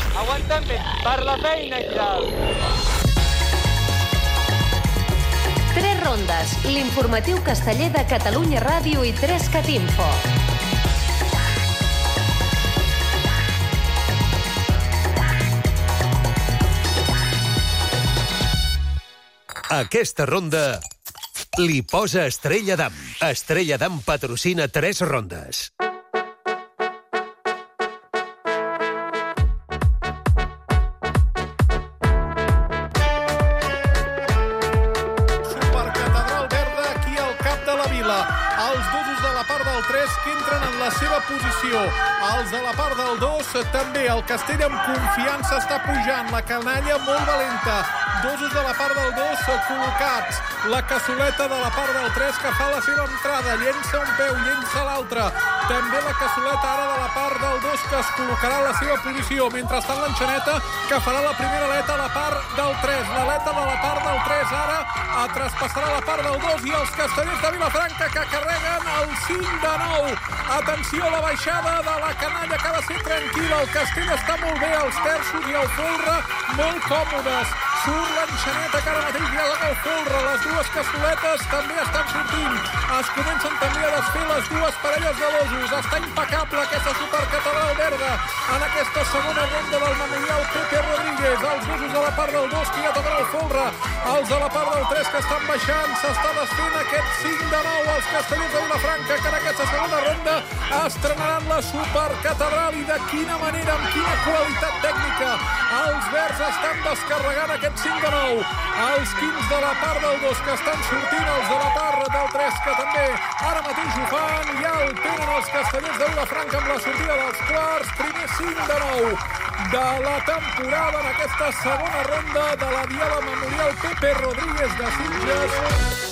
Aguantem bé, per la feina i tal. Tres rondes, l'informatiu casteller de Catalunya Ràdio i 3cat Info. Aquesta ronda li posa Estrella Damm. Estrella Damm patrocina 3 rondes. Supercatedral Verda aquí al cap de la vila. Els dosos de la part del 3 que entren en la seva posició. Els de la part del 2 també. El Castell amb confiança està pujant. La canalla molt valenta. Dosos de la part del 2 col·locats. La cassoleta de la part del 3 que fa la seva entrada. Llença un peu, llença l'altre. També la cassoleta ara de la part del 2 que es col·locarà a la seva posició. Mentrestant l'enxaneta que farà la primera aleta a la part del 3. L'aleta de la part del 3 ara traspassarà la part del 2 i els castellers de Vilafranca que carreguen el 5 de 9. Atenció a la baixada de la canalla que ha de ser tranquil·la. El Castell està molt bé, els terços i el folre molt còmodes. Surt l'enxaneta que ara mateix ja dona el folre. Les dues cassoletes també estan sortint. Es comencen també a desfer les dues parelles de dosos. Està impecable aquesta Supercatedral Verda en aquesta segona ronda del Memorial Pepe Rodríguez. Els dosos de la part del 2 que ja toquen el folre. Els de la part del 3 que estan baixant. S'està desfent aquest 5 de 9. Els castellers de Vilafranca que en aquesta segona ronda estrenaran la Supercatedral. I de quina manera, amb quina qualitat tècnica. Els verds estan descarregant aquest 5 de 9. Els 15 de la part del 2 que estan sortint, els de la part del 3 que també ara mateix ho fan. Ja el tenen els castellers de Vilafranca amb la sortida dels quarts. Primer 5 de 9 de la temporada en aquesta segona ronda de la Diada Memorial Pepe Rodríguez de Sitges.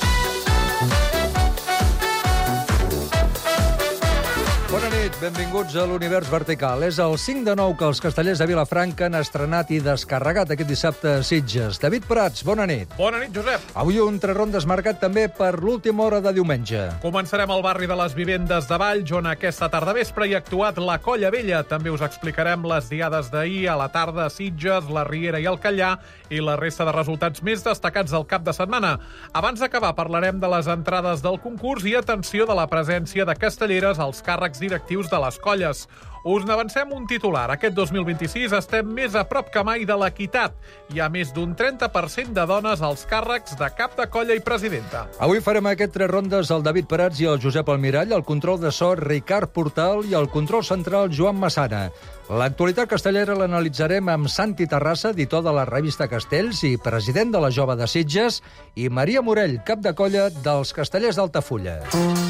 Bona nit, benvinguts a l'Univers Vertical. És el 5 de 9 que els castellers de Vilafranca han estrenat i descarregat aquest dissabte a Sitges. David Prats, bona nit. Bona nit, Josep. Avui un 3 rondes marcat també per l'última hora de diumenge. Començarem al barri de les Vivendes de Valls, on aquesta tarda vespre hi ha actuat la Colla Vella. També us explicarem les diades d'ahir a la tarda a Sitges, la Riera i el Callà i la resta de resultats més destacats del cap de setmana. Abans d'acabar parlarem de les entrades del concurs i atenció de la presència de castelleres als càrrecs directius de les colles. Us n'avancem un titular. Aquest 2026 estem més a prop que mai de l'equitat. Hi ha més d'un 30% de dones als càrrecs de cap de colla i presidenta. Avui farem aquest 3 rondes el David Prats i el Josep Almirall, el control de so Ricard Portal i el control central Joan Massana. L'actualitat castellera l'analitzarem amb Santi Terrassa, editor de la revista Castells i president de la Jove de Sitges, i Maria Morell, cap de colla dels Castellers d'Altafulla.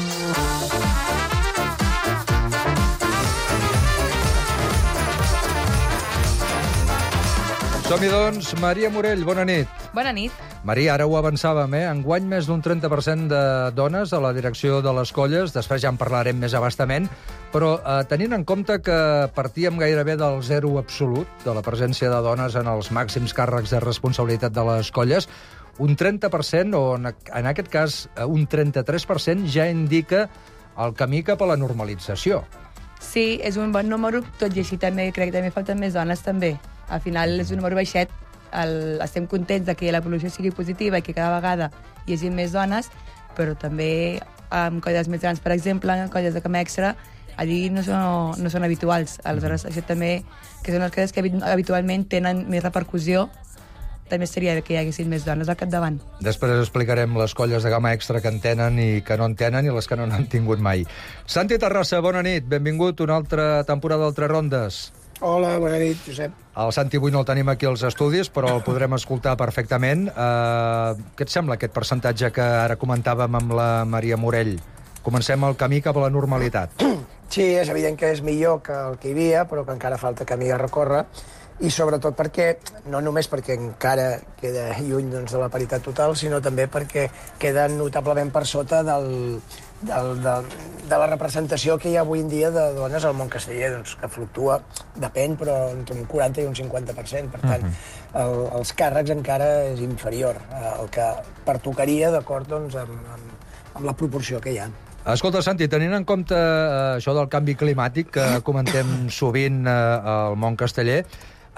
Som-hi, doncs. Maria Morell, bona nit. Bona nit. Maria, ara ho avançàvem, Enguany més d'un 30% de dones a la direcció de les colles, després ja en parlarem més abastament, però tenint en compte que partíem gairebé del zero absolut, de la presència de dones en els màxims càrrecs de responsabilitat de les colles, un 30%, o en aquest cas un 33%, ja indica el camí cap a la normalització. Sí, és un bon número, tot i així també crec que també falten més dones, també. Al final és un número baixet, estem contents de que l'evolució sigui positiva i que cada vegada hi hagi més dones, però també amb colles més grans, per exemple, en colles de Camp Extra, allí no són habituals. Aleshores, això també, que són les colles que habitualment tenen més repercussió, també seria que hi haguessin més dones al capdavant. Després explicarem les colles de gamma extra que en tenen i que no en tenen i les que no n'han tingut mai. Santi Terrassa, bona nit. Benvingut a una altra temporada del 3 rondes. Hola, bona nit, Josep. El Santi avui no el tenim aquí als estudis, però el podrem escoltar perfectament. Què et sembla aquest percentatge que ara comentàvem amb la Maria Morell? Comencem el camí cap a la normalitat. Sí, és evident que és millor que el que hi havia, però que encara falta camí a recórrer, i sobretot perquè, no només perquè encara queda lluny doncs, de la paritat total, sinó també perquè queda notablement per sota de la representació que hi ha avui en dia de dones al món casteller, doncs, que fluctua, depèn, però entre un 40 i un 50%. Per tant, els càrrecs encara és inferior al que pertocaria d'acord doncs, amb la proporció que hi ha. Escolta, Santi, tenint en compte això del canvi climàtic que comentem sovint al món casteller,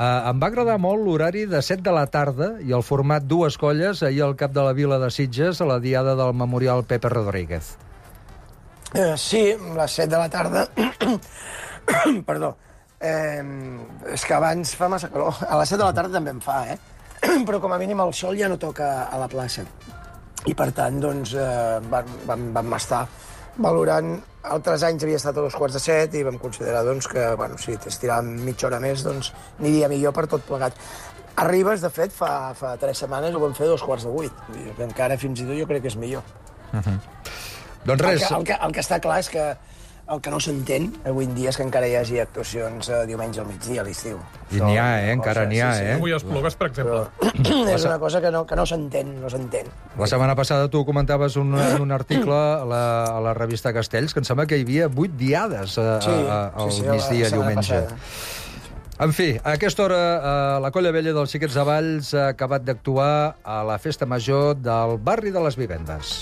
Em va agradar molt l'horari de 7 de la tarda i el format 2 colles ahir al cap de la Vila de Sitges a la diada del Memorial Pepe Rodríguez. Sí, a les 7 de la tarda... Perdó. És que abans fa massa calor. A les 7 de la tarda també em fa, però com a mínim el sol ja no toca a la plaça. I per tant, doncs, vam estar valorant... Altres anys havia estat a 2:45 i vam considerar doncs, que, bueno, si t'estiràvem mitja hora més, doncs aniria millor per tot plegat. A Ribes, de fet, fa 3 setmanes ho vam fer a 7:45. Encara, fins i tot, jo crec que és millor. Doncs res... El que està clar és que el que no s'entén avui en dia és que encara hi hagi actuacions diumenge al migdia, a l'estiu. I n'hi ha, encara n'hi ha, Avui Esplugues, per exemple. És una cosa que no s'entén, no s'entén. La setmana passada tu comentaves en un article a la revista Castells que em sembla que hi havia 8 diades al migdia diumenge. En fi, a aquesta hora la Colla Vella dels Xiquets de Valls ha acabat d'actuar a la festa major del barri de les Vivendes.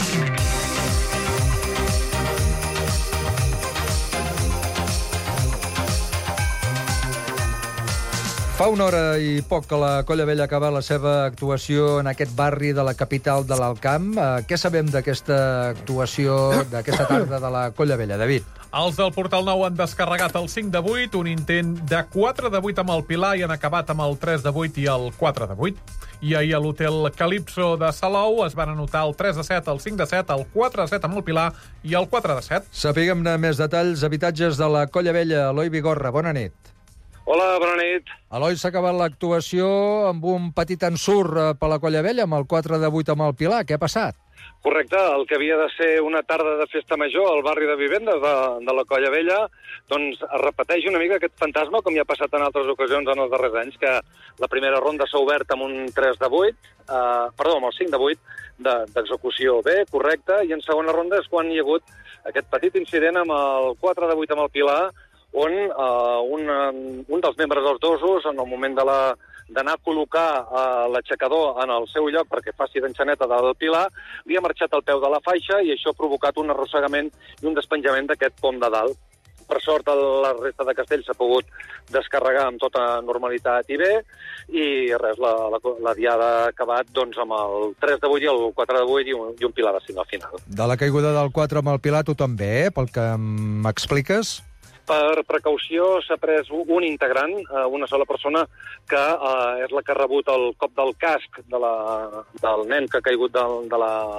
Fa una hora i poc que la Colla Vella acaba la seva actuació en aquest barri de la capital de l'Alt Camp. Què sabem d'aquesta actuació, d'aquesta tarda de la Colla Vella, David? Els del Portal Nou han descarregat el 5-8, un intent de 4-8 amb el Pilar i han acabat amb el 3-8 i el 4-8. I ahir a l'hotel Calypso de Salou es van anotar el 3-7, el 5-7, el 4-7 amb el Pilar i el 4-7. Sapiguem-ne més detalls. Habitatges de la Colla Vella. Eloi Vigorra, bona nit. Hola, bona nit. Eloi, s'ha acabat l'actuació amb un petit ensurt per la Colla Vella, amb el 4-8 amb el Pilar. Què ha passat? Correcte, el que havia de ser una tarda de festa major al barri de Vivendes de la Colla Vella, doncs es repeteix una mica aquest fantasma, com ja ha passat en altres ocasions en els darrers anys, que la primera ronda s'ha obert amb un 3-8, amb el 5-8 d'execució bé, correcte, i en segona ronda és quan hi ha hagut aquest petit incident amb el 4-8 amb el Pilar, on un dels membres dels dosos, en el moment d'anar a col·locar l'aixecador en el seu lloc perquè faci d'enxaneta del Pilar, li ha marxat el peu de la faixa i això ha provocat un arrossegament i un despenjament d'aquest pom de dalt. Per sort, la resta de castells s'ha pogut descarregar amb tota normalitat i bé, i res, la diada ha acabat doncs, amb el 3-8 i el 4-8 i un Pilar de 5 al final. De la caiguda del 4 amb el Pilar tothom bé, pel que m'expliques? Per precaució s'ha pres un integrant, una sola persona, que és la que ha rebut el cop del casc del nen que ha caigut de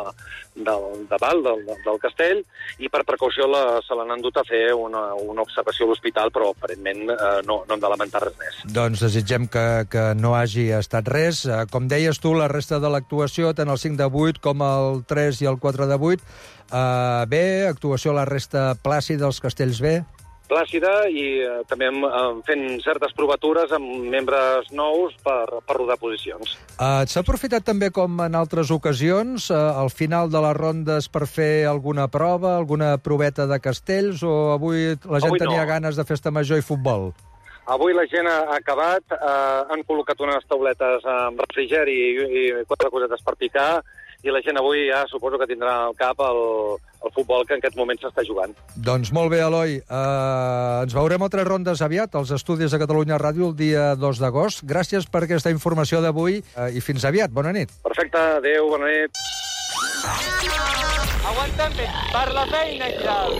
dalt del castell, i per precaució se l'han endut a fer una observació a l'hospital, però aparentment no hem de lamentar res més. Doncs desitgem que no hagi estat res. Com deies tu, la resta de l'actuació, tant el 5-8 com el 3 i el 4-8, bé, actuació a la resta plàcida dels castells bé? Plàcida i també fent certes provatures amb membres nous per rodar posicions. S'ha aprofitat també, com en altres ocasions, al final de les rondes per fer alguna prova, alguna proveta de castells, o avui la gent tenia ganes de festa major i futbol? Avui la gent ha acabat, han col·locat unes tauletes amb refrigeri i 4 cosetes per picar, i la gent avui ja suposo que tindrà al cap el futbol que en aquest moment s'està jugant. Doncs molt bé, Eloi. Ens veurem a 3 rondes aviat, als estudis de Catalunya Ràdio, el dia 2 d'agost. Gràcies per aquesta informació d'avui i fins aviat. Bona nit. Perfecte, adéu, bona nit. Aguanta'm bé, per la feina i tal.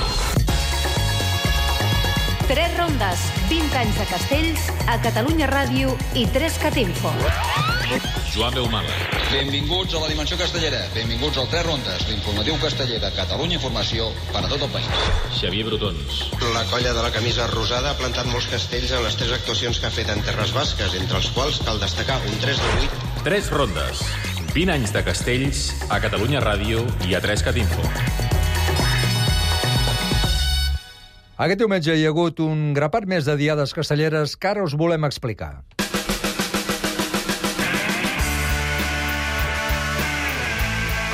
3 rondes, 20 anys de castells, a Catalunya Ràdio i 3CAT Info. Joan Beumala. Benvinguts a la Dimensió Castellera. Benvinguts al 3 rondes, l'informatiu casteller de Catalunya Informació per a tot el país. Xavier Brotons. La colla de la camisa rosada ha plantat molts castells en les 3 actuacions que ha fet en Terres Basques, entre els quals cal destacar un 3-8. 3 rondes, 20 anys de castells, a Catalunya Ràdio i a 3CAT Info. Aquest diumenge hi ha hagut un grapat més de diades castelleres que ara us volem explicar.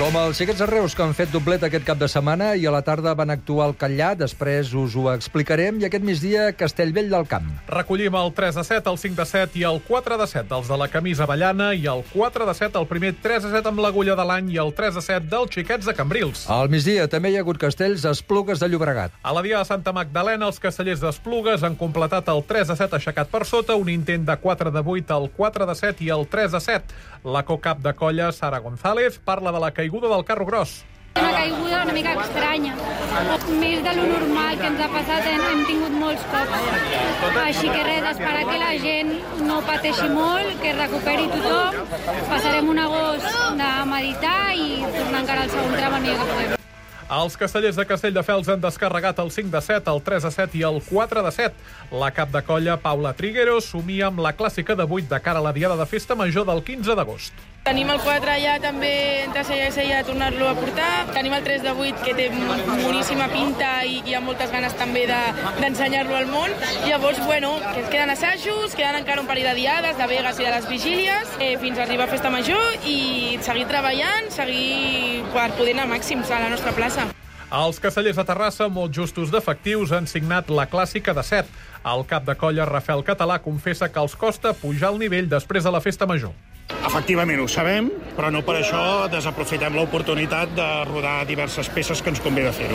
Com els xiquets de Reus, que han fet doblet aquest cap de setmana i a la tarda van actuar al Catllà, després us ho explicarem, i aquest migdia Castellvell del Camp. Recollim el 3-7, el 5-7 i el 4-7 dels de la camisa avellana i el 4-7, el primer 3-7 amb l'agulla de l'any i el 3-7 dels xiquets de Cambrils. Al migdia també hi ha hagut castells a Esplugues de Llobregat. A la Diada de Santa Magdalena, els castellers d'Esplugues han completat el 3-7 aixecat per sota, un intent de 4-8 al 4-7 i el 3-7. La co-cap de colla, Sara González, parla de la caiguda del carro gros. Una caiguda una mica estranya. Més de lo normal que ens ha passat, hem tingut molts cops. Així que res, esperar que la gent no pateixi molt, que recuperi tothom. Passarem un agost de meditar i tornar encara al segon tram el millor que puguem. Els castellers de Castelldefels han descarregat el 5-7, el 3-7 i el 4-7. La cap de colla, Paula Triguero, somia amb la clàssica de 8 de cara a la Diada de Festa Major del 15 d'agost. Tenim el 4 ja també entre sella i sella de tornar-lo a portar. Tenim el 3 de 8 que té boníssima pinta i hi ha moltes ganes també d'ensenyar-lo al món. Llavors, bueno, que queden assajos, queden encara un parell de diades, de Vegas i de les vigílies, fins a arribar a Festa Major i seguir treballant, seguir per poder anar màxims a la nostra plaça. Els castellers de Terrassa, molt justos d'efectius, han signat la clàssica de 7. El cap de colla, Rafael Català, confessa que els costa pujar el nivell després de la Festa Major. Efectivament, ho sabem, però no per això desaprofitem l'oportunitat de rodar diverses peces que ens convé de fer-ho.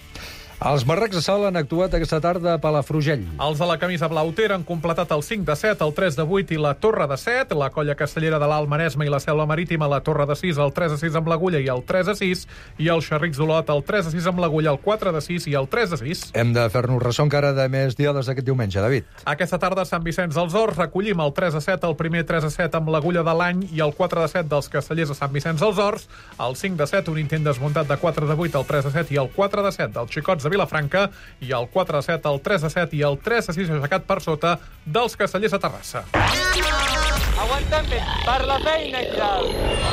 Els marrecs de Sal han actuat aquesta tarda a Palafrugell. Els de la camisa blautera han completat el 5-7, el 3-8 i la torre de 7. La colla castellera de l'Alt Maresme i la Selva Marítima, la torre de 6, el 3-6 amb l'agulla i el 3-6. I el Xerrics d'Olot, el 3-6 amb l'agulla, el 4-6 i el 3-6. Hem de fer-nos ressò encara de més diades aquest diumenge, David. Aquesta tarda a Sant Vicenç dels Horts recollim el 3-7, el primer 3-7 amb l'agulla de l'any i el 4-7 dels castellers de Sant Vicenç dels Horts, el 5-7, un intent desmuntat de 4-8, el 3-7 i el 4-7 dels xicots de Vilafranca i el 4-7, el 3-7 i el 3-6 aixecat per sota dels castellers de Terrassa. Aguanten bé, per la feina i tal.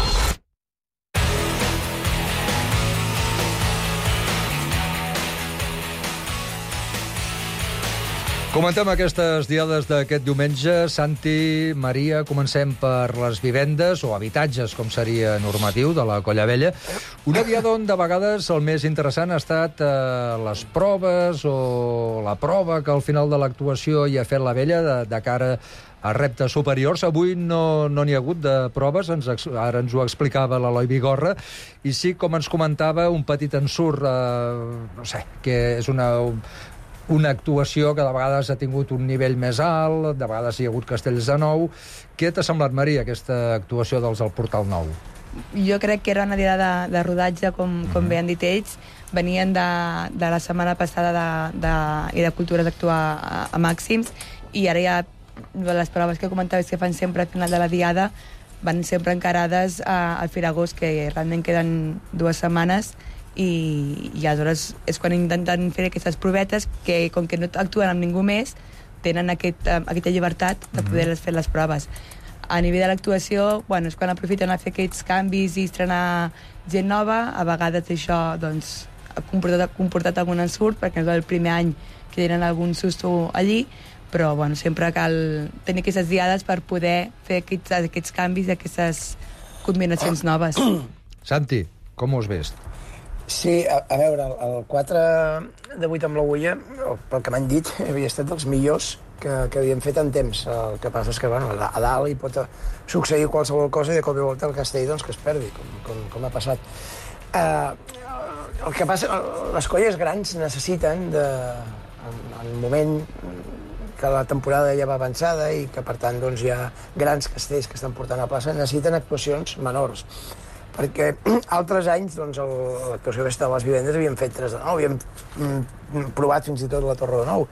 Comentem aquestes diades d'aquest diumenge. Santi, Maria, comencem per les vivendes, o habitatges, com seria normatiu, de la Colla Vella. Una diada on de vegades el més interessant ha estat les proves o la prova que al final de l'actuació hi ha fet la Vella de cara a reptes superiors. Avui no n'hi ha hagut de proves, ara ens ho explicava l'Eloi Vigorra, i sí, com ens comentava, un petit ensurt, no sé, que és una actuació que de vegades ha tingut un nivell més alt, de vegades hi ha hagut castells de nou. Què t'ha semblat, Maria, aquesta actuació dels del Portal Nou? Jo crec que era una diada de rodatge, com bé han dit ells. Venien de la setmana passada i de cultures d'actuar a màxims, i ara ja les proves que comentaves que fan sempre al final de la diada van sempre encarades al Firagós, que realment queden 2 setmanes, i aleshores és quan intenten fer aquestes provetes que, com que no actuen amb ningú més, tenen aquesta llibertat de poder fer les proves. A nivell de l'actuació, bueno, és quan aprofiten a fer aquests canvis i estrenar gent nova. A vegades això doncs, ha comportat algun ensurt, perquè és el primer any que tenen algun susto allí, però bueno, sempre cal tenir aquestes diades per poder fer aquests canvis i aquestes combinacions noves. Santi, com ho has vist? Sí, a veure, el 4 de 8 amb l'agulla, pel que m'han dit, havia estat dels millors que havien fet en temps. El que passa és que, bueno, a dalt hi pot succeir qualsevol cosa i de cop i volta el castell doncs, que es perdi, com ha passat. El que passa, les colles grans necessiten, en un moment que la temporada ja va avançada i que, per tant, doncs, hi ha grans castells que estan portant a plaça, necessiten actuacions menors. Perquè altres anys, doncs, l'actuació que estava a les vivendes havíem fet 3 de 9, havíem provat fins i tot la Torre de 9.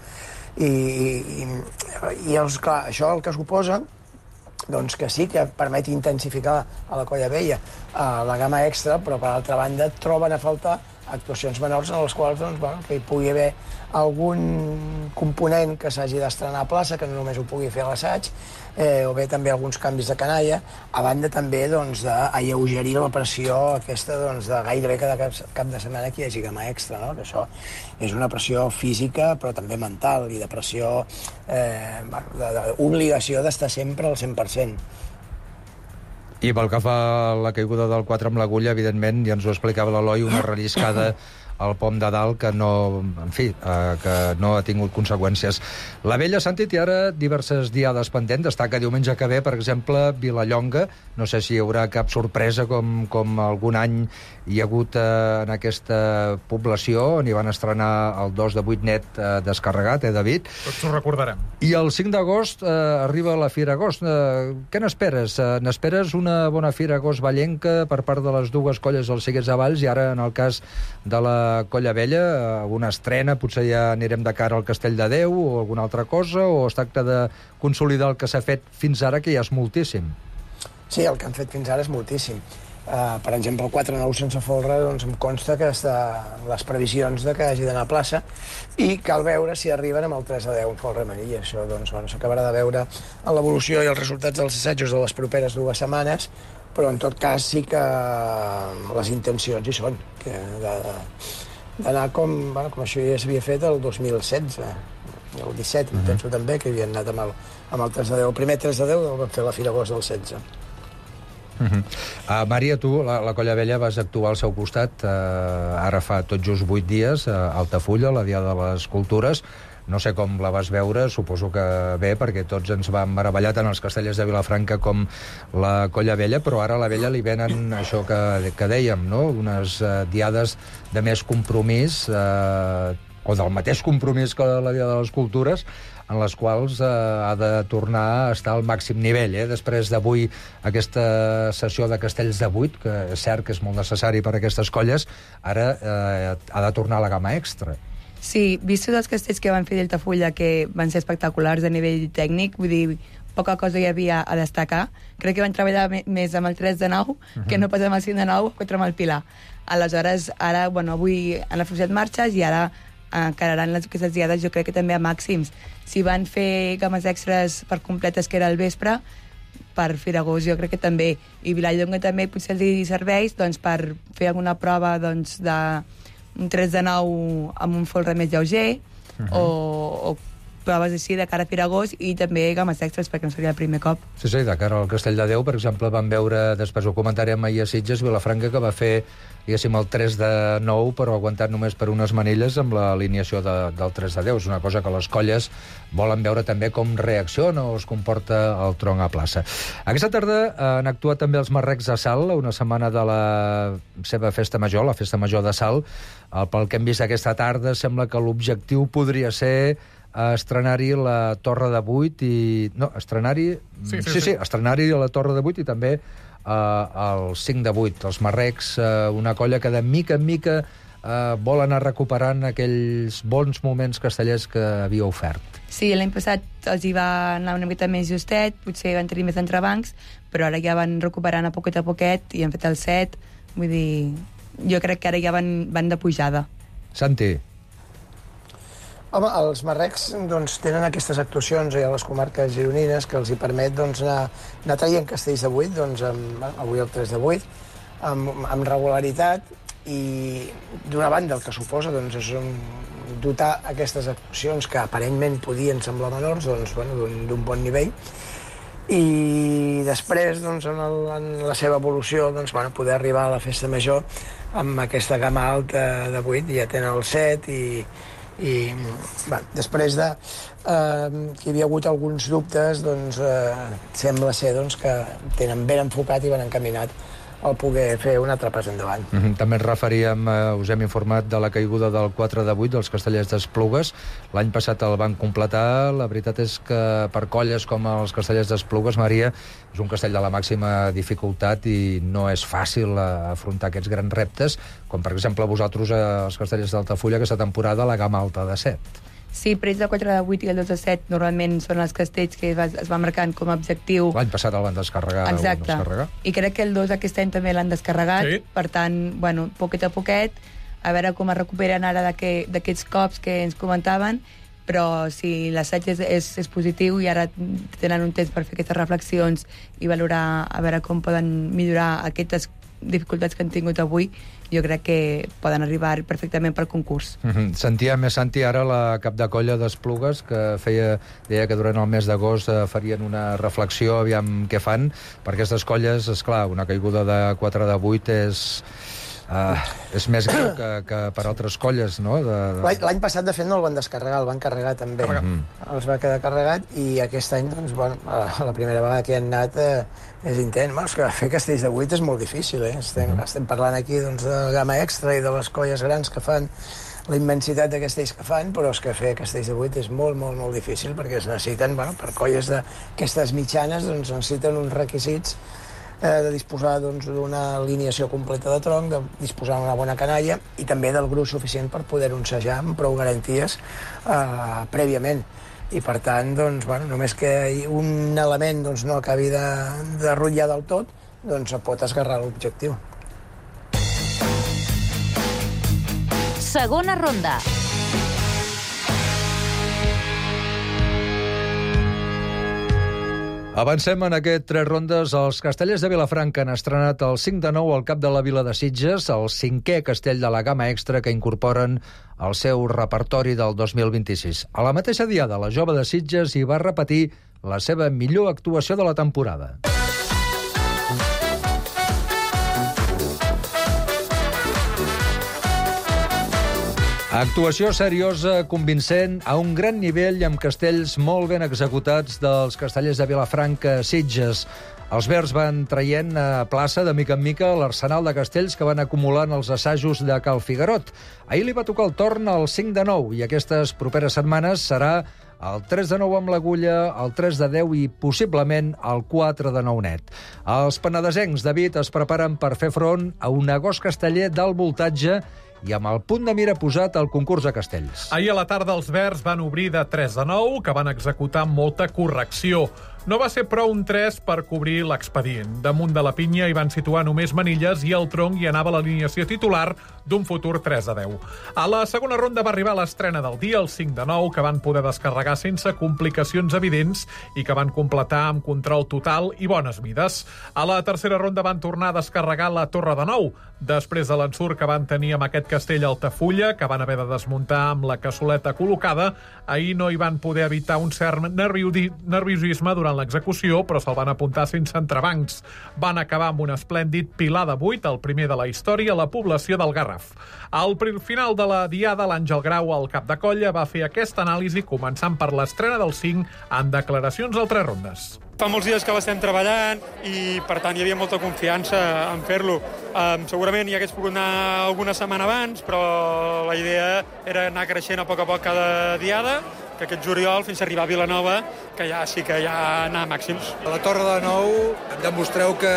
I clar, això el que suposa doncs que sí que permet intensificar a la Colla Vella la gamma extra, però per altra banda troben a faltar actuacions menors en les quals doncs, bueno, que hi pugui haver algun component que s'hagi d'estrenar a plaça, que no només ho pugui fer a l'assaig, o bé també alguns canvis de canalla, a banda també doncs, d'alleugerir la pressió aquesta doncs, de gairebé cada cap de setmana que hi hagi gamma extra, no? Que això és una pressió física però també mental i de pressió, d'obligació d'estar sempre al 100%. I pel que fa a la caiguda del 4 amb l'agulla, evidentment, ja ens ho explicava l'Eloi, una relliscada al pom de dalt que no, en fi, que no ha tingut conseqüències. La Vella, Santi, té ara diverses diades pendents. Destaca diumenge que ve, per exemple, Vilallonga. No sé si hi haurà cap sorpresa com algun any hi ha hagut en aquesta població, on hi van estrenar el 2 de 8 net descarregat, David? Tots ho recordarem. I el 5 d'agost arriba la Fira Agost. Què n'esperes? N'esperes una bona Fira Agost vallenca per part de les dues colles dels Ciguers de Valls, i ara, en el cas de la Colla Vella, una estrena, potser ja anirem de cara al Castell de Déu o alguna altra cosa, o es tracta de consolidar el que s'ha fet fins ara, que ja és moltíssim? Sí, el que han fet fins ara és moltíssim. Per exemple, el 4-9 sense folre, doncs em consta que està les previsions de que hagi d'anar a plaça, i cal veure si arriben amb el 3-10 en folre amarilla. Això doncs, s'acabarà de veure en l'evolució i els resultats dels assajos de les properes 2 setmanes, però en tot cas sí que les intencions hi són, que d'anar com això ja s'havia fet el 2016, el 17, penso també, que havien anat amb el 3-10. El primer 3-10 el van fer a la Fira Agost del 16. Maria, tu, la Colla Vella, vas actuar al seu costat ara fa tot just 8 dies a Altafulla, la Diada de les Cultures. No sé com la vas veure, suposo que bé, perquè tots ens vam meravellar tant els castellers de Vilafranca com la Colla Vella, però ara a la Vella li venen això que dèiem, no? Unes diades de més compromís, o del mateix compromís que la Diada de les Cultures, en les quals ha de tornar a estar al màxim nivell. Després d'avui, aquesta sessió de castells de 8, que és cert que és molt necessari per a aquestes colles, ara ha de tornar a la gamma extra. Sí, vistos els castells que van fer d'Altafulla, que van ser espectaculars a nivell tècnic, vull dir, poca cosa hi havia a destacar. Crec que van treballar més amb el 3 de 9 que no pas amb el 5 de 9 contra amb el Pilar. Aleshores, ara, avui han afluixat marxes i ara encararan aquestes diades, jo crec que també a màxims. Si van fer games extres per completes, que era el vespre, per Fira Agost jo crec que també. I Vilallonga també potser els hi serveix per fer alguna prova de un 3 de 9 amb un folre més lleuger, o proves així de cara a Fira Agost, i també games extres, perquè no seria el primer cop. Sí, de cara al Castell de Déu, per exemple, vam veure, després ho comentarem ahir a Sitges, Vilafranca, que va fer, diguéssim, el 3 de 9, però aguantat només per unes manilles amb l'alineació del 3 de 10. És una cosa que les colles volen veure també com reacciona o es comporta el tronc a plaça. Aquesta tarda han actuat també els Marrecs de Salt, una setmana de la seva festa major, la festa major de Salt. Pel que hem vist aquesta tarda, sembla que l'objectiu podria ser estrenar-hi la Torre de 8 i... No, estrenar-hi... Sí, estrenar-hi la Torre de 8 i també el 5 de 8. Els Marrecs, una colla que de mica en mica vol anar recuperant aquells bons moments castellers que havia ofert. Sí, l'any passat els hi va anar una mica més justet, potser van tenir més entrebancs, però ara ja van recuperant a poquet i han fet el 7. Vull dir, jo crec que ara ja van de pujada. Santi. Home, els Marrecs tenen aquestes actuacions a les comarques gironines que els hi permet anar traient castells de 8, avui el 3 de 8, amb regularitat, i d'una banda el que suposa és dotar aquestes actuacions que aparentment podien semblar menors d'un bon nivell, i després en la seva evolució poder arribar a la festa major amb aquesta gamma alta de 8. Ja tenen el 7 i després de que hi havia hagut alguns dubtes, sembla ser que tenen ben enfocat i ben encaminat el poder fer un altre pas endavant. També ens referíem, us hem informat de la caiguda del 4 de 8 dels castellers d'Esplugues. L'any passat el van completar. La veritat és que per colles com els castellers d'Esplugues, Maria, és un castell de la màxima dificultat i no és fàcil afrontar aquests grans reptes, com per exemple vosaltres, els castellers d'Altafulla, aquesta temporada la gamma alta de 7. Sí, però ells el 4 de 8 i el 2 de 7 normalment són els castells que es van marcant com a objectiu. L'any passat el van descarregar. Exacte. I crec que el 2 aquest any també l'han descarregat. Sí. Per tant, poquet a poquet, a veure com es recuperen ara d'aquests cops que ens comentaven, però si l'assaig és positiu i ara tenen un temps per fer aquestes reflexions i valorar a veure com poden millorar aquestes dificultats que han tingut avui, jo crec que poden arribar perfectament pel concurs. Sentia més, Santi, ara la cap de colla d'Esplugues, que deia que durant el mes d'agost farien una reflexió, aviam què fan, per aquestes colles, esclar, una caiguda de 4 de 8 és més greu que per altres colles, no? L'any passat, de fet, no el van descarregar, el van carregar també. Els va quedar carregat i aquest any, doncs, bueno, la primera vegada que hi han anat és intens. És que fer castells de 8 és molt difícil, eh? Estem parlant aquí doncs, de gamma extra i de les colles grans que fan, la immensitat de castells que fan, però és que fer castells de 8 és molt, molt, molt difícil, perquè es necessiten, bueno, per colles d'aquestes mitjanes, doncs necessiten uns requisits de disposar d'una alineació completa de tronc, de disposar d'una bona canalla i també del gruix suficient per poder ensejar amb prou garanties prèviament. I per tant, doncs, bueno, només que un element doncs, no acabi de rutllar del tot, doncs pot esgarrar l'objectiu. Segona ronda. Avancem en aquest 3 rondes. Els castellers de Vilafranca han estrenat el 5 de 9 al cap de la Vila de Sitges, el 5è castell de la gamma extra que incorporen al seu repertori del 2026. A la mateixa diada, la jove de Sitges hi va repetir la seva millor actuació de la temporada. Actuació seriosa, convincent, a un gran nivell i amb castells molt ben executats dels castellers de Vilafranca, Sitges. Els verds van traient a plaça de mica en mica l'arsenal de castells que van acumulant els assajos de Cal Figuerot. Ahir li va tocar el torn al 5 de 9 i aquestes properes setmanes serà el 3 de 9 amb l'agulla, el 3 de 10 i possiblement el 4 de 9 net. Els penedesencs, David, es preparen per fer front a un agost casteller d'alt voltatge i amb el punt de mira posat al concurs de castells. Ahir a la tarda els verds van obrir de 3 de 9, que van executar amb molta correcció. No va ser prou un 3 per cobrir l'expedient. Damunt de la pinya hi van situar només manilles i al tronc hi anava l'alineació titular d'un futur 3 de 10. A la segona ronda va arribar l'estrena del dia, el 5 de 9, que van poder descarregar sense complicacions evidents i que van completar amb control total i bones mides. A la tercera ronda van tornar a descarregar la torre de 9, després de l'ensurt que van tenir amb aquest castell Altafulla, que van haver de desmuntar amb la cassoleta col·locada. Ahir no hi van poder evitar un cert nerviosisme durant l'execució, però se'l van apuntar sense entrebancs. Van acabar amb un esplèndid pilar de 8, el primer de la història, a la població del Garraf. Al final de la diada, l'Àngel Grau, al cap de colla, va fer aquesta anàlisi, començant per l'estrena del 5 en declaracions al 3 rondes. Fa molts dies que l'estem treballant i, per tant, hi havia molta confiança en fer-lo. Segurament hi hagués pogut anar alguna setmana abans, però la idea era anar creixent a poc cada diada, que aquest juliol, fins a arribar a Vilanova, que ja sí que ja anar a màxims. A la Torre de Nou demostreu que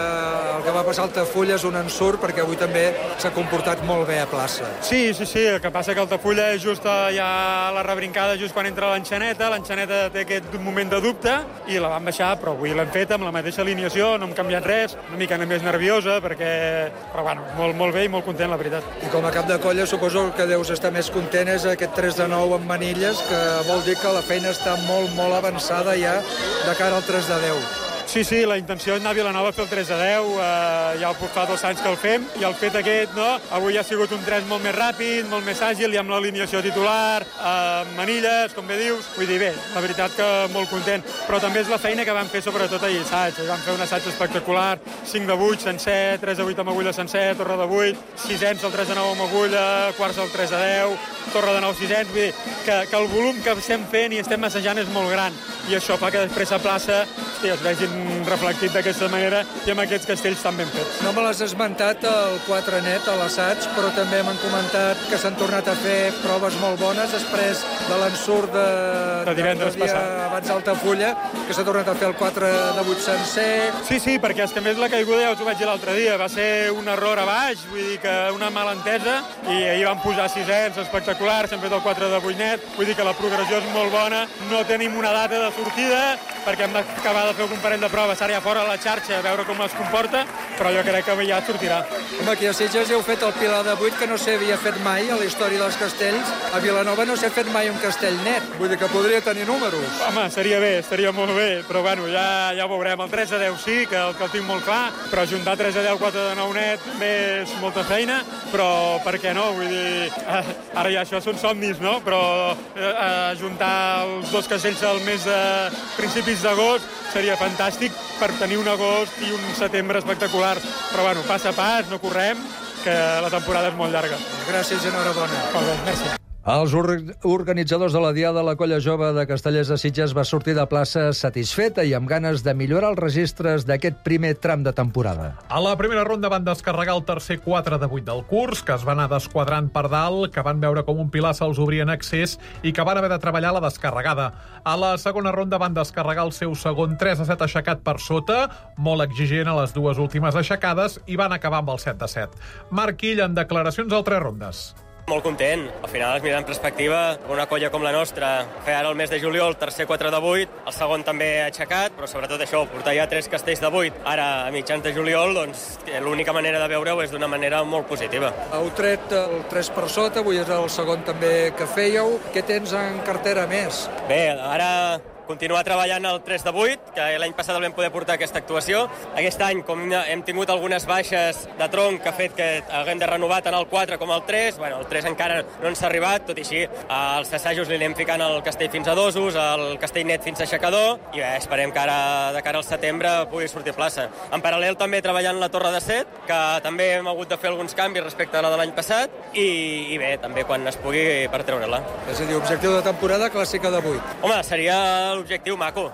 el que va passar a Altafulla és un ensurt, perquè avui també s'ha comportat molt bé a plaça. Sí, el que passa que Altafulla és just ja a la rebrincada, just quan entra l'enxaneta té aquest moment de dubte i la van baixar, però avui l'hem fet amb la mateixa alineació, no hem canviat res, una mica més nerviosa, però bueno, molt bé i molt content, la veritat. I com a cap de colla suposo que deus estar més content és aquest 3 de 9 amb manilles, que vol dir que la feina està molt avançada ja de cara al 3 de 10. Sí, la intenció és anar a Vilanova a fer el 3 de 10, ja fa 2 anys que el fem, i el fet aquest, no? Avui ha sigut un 3 molt més ràpid, molt més àgil, i amb l'alineació titular, manilles, com bé dius, vull dir, bé, la veritat que molt content, però també és la feina que vam fer sobretot ahir, assaig, vam fer un assaig espectacular, 5 de 8 sencer, 3 de 8 amb agulla sencer, torre de 8, 6ens el 3 de 9 amb agulla, quarts el 3 de 10, torre de 9 6ens, vull dir, que el volum que estem fent i estem assajant és molt gran, i això fa que després a plaça es vegin reflectit d'aquesta manera i amb aquests castells tan ben fets. No me l'has esmentat el 4 net a l'assaig, però també m'han comentat que s'han tornat a fer proves molt bones després de l'ensurt de divendres passat. Abans d'Altafulla, que s'ha tornat a fer el 4 de 8 sencer. Sí, perquè és que a més la caiguda ja us ho vaig dir l'altre dia, va ser un error a baix, vull dir que una malentesa, i ahir van posar 6ens espectaculars, s'han fet el 4 de 8 net, vull dir que la progressió és molt bona, no tenim una data de sortida, perquè hem d'acabar de fer un parell de proves ara ja fora a la xarxa, a veure com es comporta, però jo crec que ja sortirà. Home, aquí a Sitges heu fet el pilar de 8 que no s'havia fet mai a la història dels castells. A Vilanova no s'ha fet mai un castell net, vull dir que podria tenir números. Home, estaria bé, estaria molt bé, però bueno, ja ho veurem. El 3 a 10 sí, que el tinc molt clar, però juntar 3 a 10, 4 de 9 net bé és molta feina, però per què no? Vull dir, ara ja això són somnis, no? Però juntar els dos castells al mes de principis d'agost seria fantàstic per tenir un agost i un setembre espectacular. Però bueno, pas a pas, no correm, que la temporada és molt llarga. Gràcies i enhorabona. Molt bé, merci. Els organitzadors de la Diada, la Colla Jove de Castellers de Sitges va sortir de plaça satisfeta i amb ganes de millorar els registres d'aquest primer tram de temporada. A la primera ronda van descarregar el tercer 4 de 8 del curs, que es va anar desquadrant per dalt, que van veure com un pilar se'ls obria en accés i que van haver de treballar la descarregada. A la segona ronda van descarregar el seu segon 3 a 7 aixecat per sota, molt exigent a les dues últimes aixecades, i van acabar amb el 7 de 7. Marc Ill, en declaracions al 3 rondes. Molt content. Al final es mira en perspectiva una colla com la nostra. Fer ara el mes de juliol, tercer 4 de 8, el segon també aixecat, però sobretot això, portar ja 3 castells de 8 ara a mitjans de juliol, doncs l'única manera de veure-ho és d'una manera molt positiva. Heu tret el 3 per sota, avui és el segon també que fèieu. Què tens en cartera més? Bé, ara continuar treballant el 3 de 8, que l'any passat el vam poder portar aquesta actuació. Aquest any, com hem tingut algunes baixes de tronc que ha fet que haguem de renovar tant el 4 com el 3, bueno, el 3 encara no ens ha arribat, tot i així als assajos li anem ficant el castell fins a dosos, el castell net fins a aixecador, i bé, esperem que ara, de cara al setembre, pugui sortir a plaça. En paral·lel també treballant la torre de 7, que també hem hagut de fer alguns canvis respecte a la de l'any passat, i bé, també quan es pugui per treure-la. És a dir, objectiu de temporada clàssica de 8. Home, seria l'objectiu maco.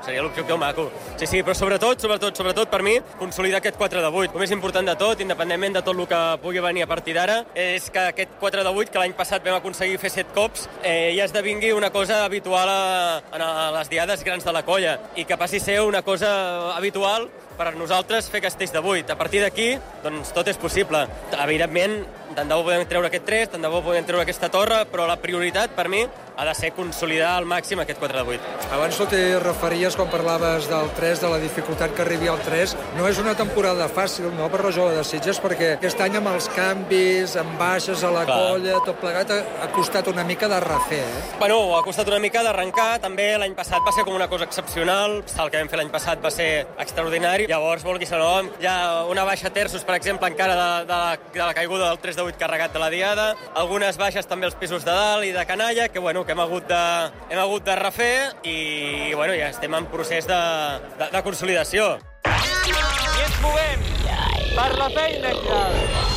Sí, però sobretot per mi, consolidar aquest 4 de 8. El més important de tot, independentment de tot el que pugui venir a partir d'ara, és que aquest 4 de 8, que l'any passat vam aconseguir fer 7 cops, ja esdevingui una cosa habitual a les diades grans de la colla, i que passi a ser una cosa habitual per nosaltres fer castells de 8. A partir d'aquí, doncs tot és possible. Evidentment, tant de bo podem treure aquest 3, tant de bo podem treure aquesta torre, però la prioritat per mi ha de ser consolidar al màxim aquest 4 de 8. Abans tu t'hi referies, quan parlaves del 3, de la dificultat que arribi al 3. No és una temporada fàcil, no, per la Jove de Sitges, perquè aquest any amb els canvis, amb baixes a la colla, tot plegat, ha costat una mica de refer, Bueno, ha costat una mica d'arrencar. També l'any passat va ser com una cosa excepcional. El que vam fer l'any passat va ser extraordinari. Llavors, vulguis o no, hi ha una baixa terços, per exemple, encara de la caiguda del 3 de 8 carregat de la Diada. Algunes baixes també als pisos de dalt i de canalla, que hem hagut de refer, i bueno, ja estem en procés de consolidació. I ens movem per la feina, ja.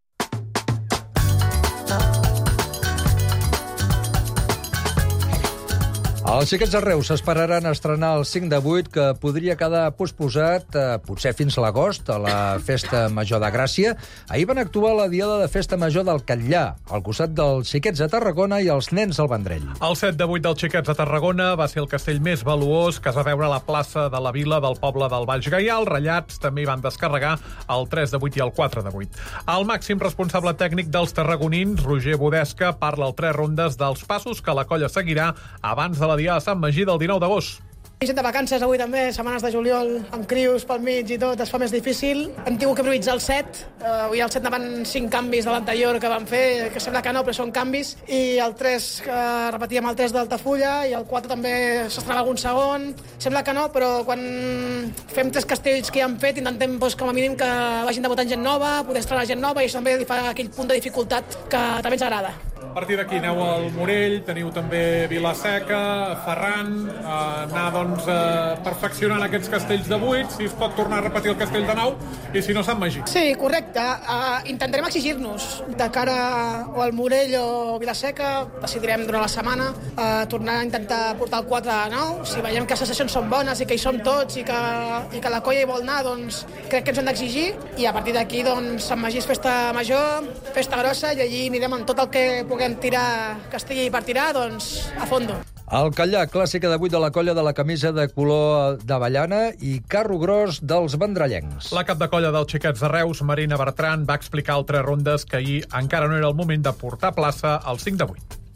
Els Xiquets de Reus s'esperaran a estrenar el 5 de 8, que podria quedar posposat, potser fins a l'agost, a la Festa Major de Gràcia. Ahir van actuar a la Diada de Festa Major del Catllà, al costat dels Xiquets de Tarragona i els Nens del Vendrell. El 7 de 8 dels Xiquets de Tarragona va ser el castell més valuós que es va veure a la plaça de la Vila del poble del Baix Gaià. Els Ratllats també hi van descarregar el 3 de 8 i el 4 de 8. El màxim responsable tècnic dels tarragonins, Roger Bodesca, parla al 3 rondes dels passos que la colla seguirà abans de la Diada a Sant Magí del 19 d'agost. Gent de vacances avui també, setmanes de juliol, amb crius pel mig i tot, es fa més difícil. Hem tingut que prioritzar el 7. Avui al 7 anaven 5 canvis de l'anterior que vam fer, que sembla que no, però són canvis. I el 3, que repetíem el 3 d'Altafulla, i el 4 també s'estrenava algun segon. Sembla que no, però quan fem 3 castells que ja hem fet, intentem com a mínim que vagin debutant gent nova, poder estrenar gent nova, i això també li fa aquell punt de dificultat que també ens agrada. A partir d'aquí aneu al Morell, teniu també Vilaseca, Ferran, anar perfeccionant aquests castells de 8, si es pot tornar a repetir el castell de 9, i si no, Sant Magí. Sí, correcte. Intentarem exigir-nos de cara o al Morell o Vilaseca, decidirem durant la setmana, tornar a intentar portar el 4 a 9. Si veiem que les sessions són bones i que hi som tots i que la colla hi vol anar, doncs crec que ens hem d'exigir, i a partir d'aquí, doncs, Sant Magí és festa major, festa grossa, i allí anirem amb tot el que puguem tirar que estigui per tirar, doncs a fondo. El Catllà, clàssica de 8 de la colla de la camisa de color d'avellana i carro gros dels vendrellencs. La cap de colla dels Xiquets de Reus, Marina Bertran, va explicar al 3 rondes que ahir encara no era el moment de portar plaça al 5 de 8.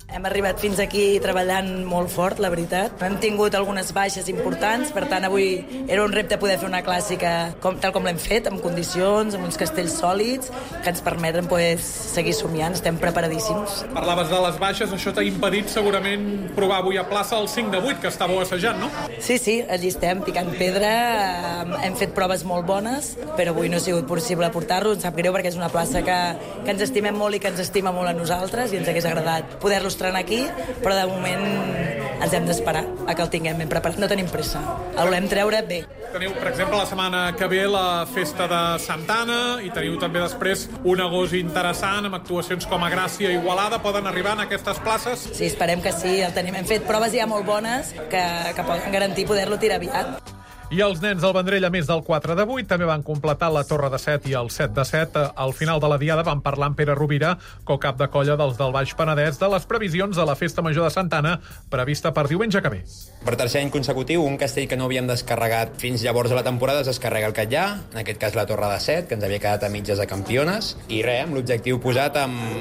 Hem arribat fins aquí treballant molt fort, la veritat. Hem tingut algunes baixes importants, per tant, avui era un repte poder fer una clàssica tal com l'hem fet, amb condicions, amb uns castells sòlids, que ens permeten seguir somiant. Estem preparadíssims. Parlaves de les baixes, això t'ha impedit segurament provar avui a plaça el 5 de 8, que estàveu assajant, no? Sí, allí estem, picant pedra, hem fet proves molt bones, però avui no ha sigut possible portar-lo. Ens sap greu perquè és una plaça que ens estimem molt i que ens estima molt a nosaltres i ens hagués agradat poder-lo estrenar aquí, però de moment ens hem d'esperar a que el tinguem ben preparat. No tenim pressa. El volem treure bé. Teniu, per exemple, la setmana que ve la festa de Santa Anna i teniu també després un agost interessant amb actuacions com a Gràcia i Igualada. Poden arribar en aquestes places? Sí, esperem que sí. El tenim. Hem fet proves ja molt bones que poden garantir poder-lo tirar aviat. I els nens del Vendrell, a més del 4 de 8, també van completar la Torre de 7 i el 7 de 7. Al final de la diada van parlar amb Pere Rovira, co-cap de colla dels del Baix Penedès, de les previsions de la Festa Major de Santa Anna, prevista per diumenge que ve. Per tercer any consecutiu, un castell que no havíem descarregat fins llavors de la temporada es descarrega el Catllà, en aquest cas la Torre de 7, que ens havia quedat a mitges de campiones, i res, amb l'objectiu posat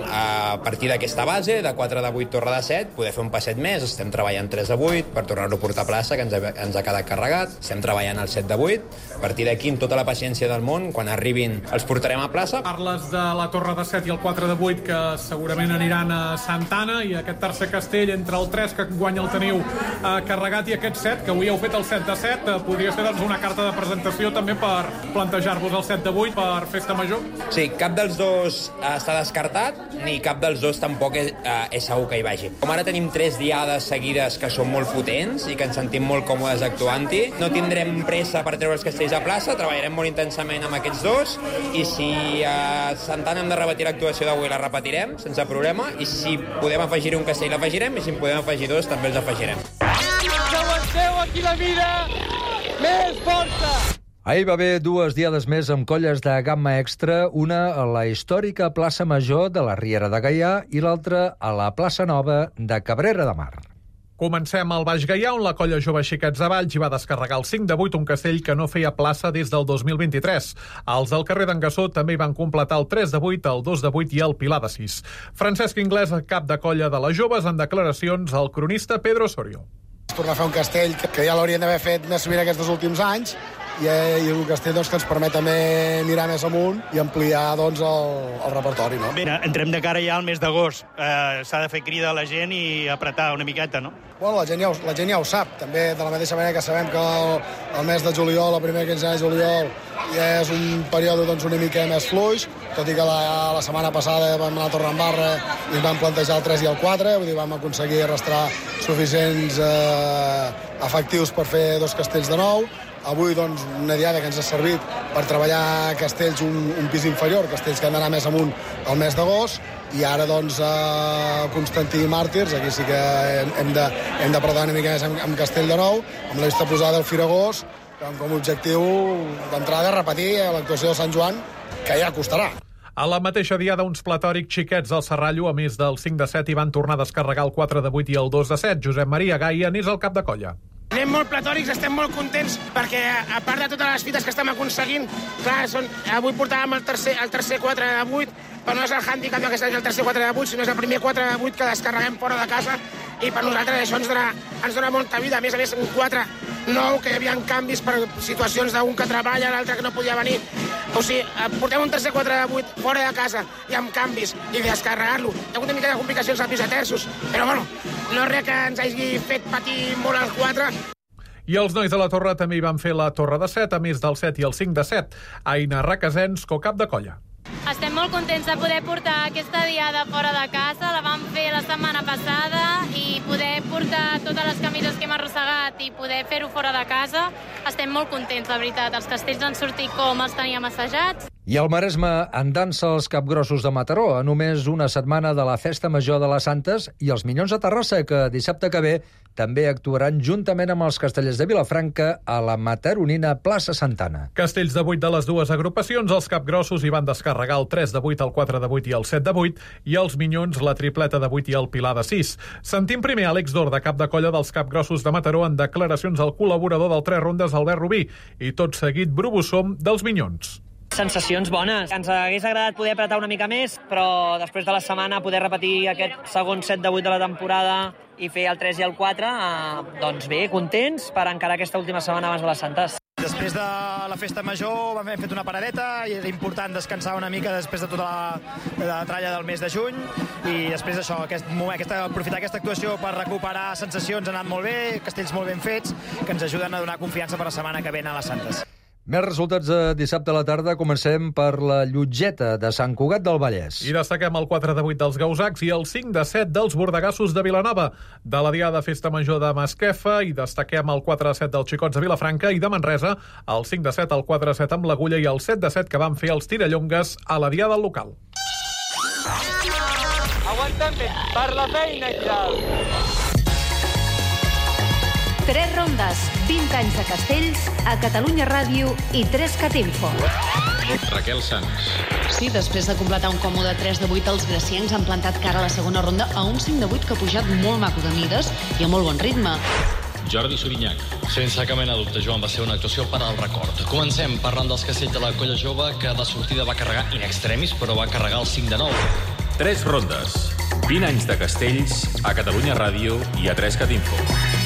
a partir d'aquesta base, de 4 de 8 Torre de 7, poder fer un passet més. Estem treballant 3 de 8 per tornar-lo a portar a plaça, que ens ha quedat carregat. Estem treballant el 7 de 8. A partir d'aquí, amb tota la paciència del món, quan arribin els portarem a plaça. Parles de la Torre de 7 i el 4 de 8, que segurament aniran a Santa Anna, i aquest tercer castell entre el 3, que guanya el teniu carregat, i aquest 7, que avui heu fet el 7 de 7, podria ser doncs una carta de presentació també per plantejar-vos el 7 de 8 per Festa Major? Sí, cap dels dos està descartat, ni cap dels dos tampoc és segur que hi vagi. Com ara tenim 3 diades seguides que són molt potents i que ens sentim molt còmodes actuant-hi, no tindrem pressa per treure els castells a plaça, treballarem molt intensament amb aquests dos, i si a Santa Anna hem de repetir l'actuació d'avui, la repetirem sense problema, i si podem afegir un castell l'afegirem, i si en podem afegir 2 també els afegirem. Que aguanteu aquí la vida! Més força! Ahir va haver 2 diades més amb colles de gamma extra, una a la històrica plaça Major de la Riera de Gaià i l'altra a la plaça Nova de Cabrera de Mar. Comencem al Baix Gaià, on la colla Jove Xiquets de Valls hi va descarregar el 5 de 8, un castell que no feia plaça des del 2023. Els del carrer d'Engassó també hi van completar el 3 de 8, el 2 de 8 i el Pilar de 6. Francesc Inglés, cap de colla de les joves, en declaracions al cronista Pedro Osorio. Tornar a fer un castell que ja l'haurien d'haver fet més sovint aquests últims anys, i un castell que ens permet també mirar més amunt i ampliar el repertori. No? Bé, entrem de cara ja al mes d'agost. S'ha de fer crida a la gent i apretar una miqueta, no? Bueno, la gent ja ho sap. També de la mateixa manera que sabem que el mes de juliol, la primera quinzena de juliol, ja és un període una mica més fluix, tot i que la setmana passada vam anar a Torredembarra i vam plantejar el 3 i el 4, vull dir, vam aconseguir arrastrar suficients efectius per fer 2 castells de nou. Avui, una diada que ens ha servit per treballar castells un pis inferior, castells que han d'anar més amunt al mes d'agost, i ara, Constantí i Màrtirs, aquí sí que hem d'apretar una mica més amb castell de nou, amb la vista posada al Firagós, com a objectiu d'entrada repetir l'actuació de Sant Joan, que ja costarà. A la mateixa diada, uns platòrics xiquets del Serrallo, a més del 5 de 7, hi van tornar a descarregar el 4 de 8 i el 2 de 7. Josep Maria Gaia n'és el cap de colla. Anem molt platòrics, estem molt contents, perquè a part de totes les fites que estem aconseguint, clar, avui portàvem el tercer 4 de 8, però no és el hàndicap que és el tercer 4 de 8, sinó és el primer 4 de 8 que descarreguem fora de casa, i per nosaltres això ens dona molta vida. A més, un 4 nou, que hi havia canvis per situacions d'un que treballa, l'altre que no podia venir. O sigui, portem un tercer 4 de 8 fora de casa i amb canvis, i descarregar-lo. Hi ha hagut una mica de complicacions al pis de terços, però bueno, no és res que ens hagi fet patir molt el 4. I els nois de la Torre també hi van fer la Torre de 7, a més del 7 i el 5 de 7. Aina Requesens, co-cap de colla. Estem molt contents de poder portar aquesta diada fora de casa. La vam fer la setmana passada i poder portar totes les camises que hem arrossegat i poder fer-ho fora de casa. Estem molt contents, la veritat. Els castells han sortit com els teníem assajats. I al Maresme en dansa els capgrossos de Mataró, a només una setmana de la Festa Major de les Santes, i els Minyons de Terrassa, que dissabte que ve també actuaran juntament amb els castellers de Vilafranca a la Mataronina Plaça Santana. Castells de 8 de les dues agrupacions, els capgrossos hi van descarregar el 3 de 8, el 4 de 8 i el 7 de 8, i els Minyons la tripleta de 8 i el Pilar de 6. Sentim primer Àlex Dorda, cap de colla dels capgrossos de Mataró, en declaracions al col·laborador del 3 rondes, Albert Rubí, i tot seguit Brubusom dels Minyons. sensacions bones. Ens hagués agradat poder apretar una mica més, però després de la setmana poder repetir aquest segon set de 8 de la temporada i fer el 3 i el 4, doncs bé, contents per encarar aquesta última setmana abans de les Santes. Després de la festa major vam haver fet una paradeta i era important descansar una mica després de tota la tralla del mes de juny i després d'això, aprofitar aquesta actuació per recuperar sensacions ha anat molt bé, castells molt ben fets que ens ajuden a donar confiança per la setmana que ve a les Santes. Més resultats de dissabte a la tarda. Comencem per la Llotgeta de Sant Cugat del Vallès. I destaquem el 4 de 8 dels Gausacs i el 5 de 7 dels Bordegassos de Vilanova, de la Diada Festa Major de Masquefa, i destaquem el 4 de 7 dels Xicots de Vilafranca i de Manresa, el 5 de 7, el 4 de 7 amb l'Agulla i el 7 de 7 que van fer els Tirallongues a la Diada local. Aguanten bé, per la feina, Xal. 3 rondes, 20 anys de castells, a Catalunya Ràdio i 3CAT Info. Raquel Sans. Sí, després de completar un còmode 3 de 8, els graciencs han plantat cara a la segona ronda a un 5 de 8 que ha pujat molt maco de mides i a molt bon ritme. Jordi Sorinyac. Sense cap mena de dubte, Joan, va ser una actuació per al record. Comencem parlant dels castells de la Colla Jove, que de sortida va carregar in extremis, però va carregar el 5 de 9. 3 rondes. 20 anys de castells a Catalunya Ràdio i a 3CAT Info.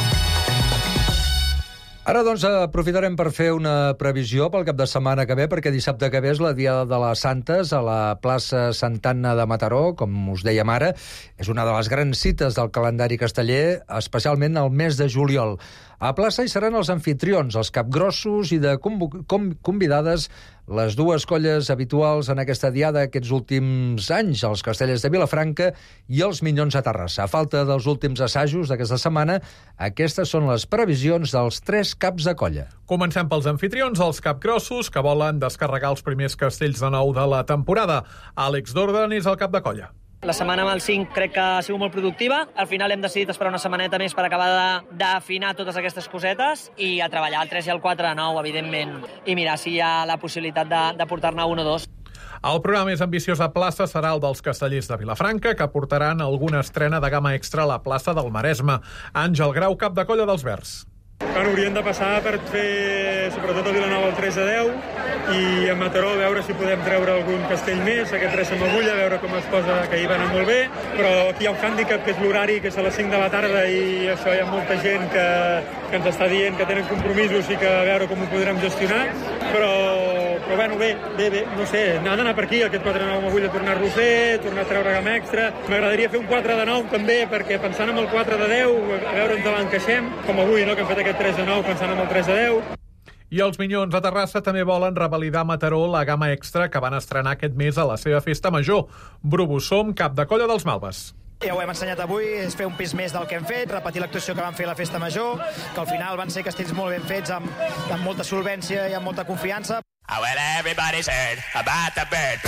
Ara, doncs, aprofitarem per fer una previsió pel cap de setmana que ve, perquè dissabte que ve és la Diada de les Santes a la plaça Santa Anna de Mataró, com us dèiem ara. És una de les grans cites del calendari casteller, especialment el mes de juliol. A plaça hi seran els anfitrions, els capgrossos i de convidades les dues colles habituals en aquesta diada aquests últims anys, els Castellers de Vilafranca i els Minyons de Terrassa. A falta dels últims assajos d'aquesta setmana, aquestes són les previsions dels 3 caps de colla. Comencem pels anfitrions, els capgrossos, que volen descarregar els primers castells de nou de la temporada. Àlex Dordan és el cap de colla. La setmana amb el 5 crec que ha sigut molt productiva. Al final hem decidit esperar una setmaneta més per acabar d'afinar totes aquestes cosetes i a treballar el 3 i el 4 de nou, evidentment. I mirar si hi ha la possibilitat de portar-ne un o dos. El programa més ambiciós a plaça serà el dels Castellers de Vilafranca, que portaran alguna estrena de gamma extra a la plaça del Maresme. Àngel Grau, cap de colla dels Verds. Bueno, hauríem de passar per fer, sobretot a Vilanova, el 3 a 10 i a Mataró a veure si podem treure algun castell més, aquest 3 amb Agulla, a veure com es posa, que hi va anar molt bé, però aquí hi ha un hàndicap, que és l'horari, que és a les 5 de la tarda, i això hi ha molta gent que ens està dient que tenen compromisos i que a veure com ho podrem gestionar, però bueno, bé, no sé, ha d'anar per aquí, aquest 4 de 9 amb Agulla, tornar-lo a fer, tornar a treure gamma extra. M'agradaria fer un 4 de 9 també, perquè pensant en el 4 de 10, a veure on l'encaixem, com avui, no?, que hem fet aquest 3 de 9 pensant en el 3 de 10. I els Minyons de Terrassa també volen revalidar a Mataró la gamma extra que van estrenar aquest mes a la seva festa major. Bru Bussom, cap de colla dels Malves. Ja ho hem ensenyat avui, és fer un pis més del que hem fet, repetir l'actuació que vam fer a la festa major, que al final van ser castells molt ben fets, amb molta solvència i amb molta confiança. Well, everybody's heard about the bird.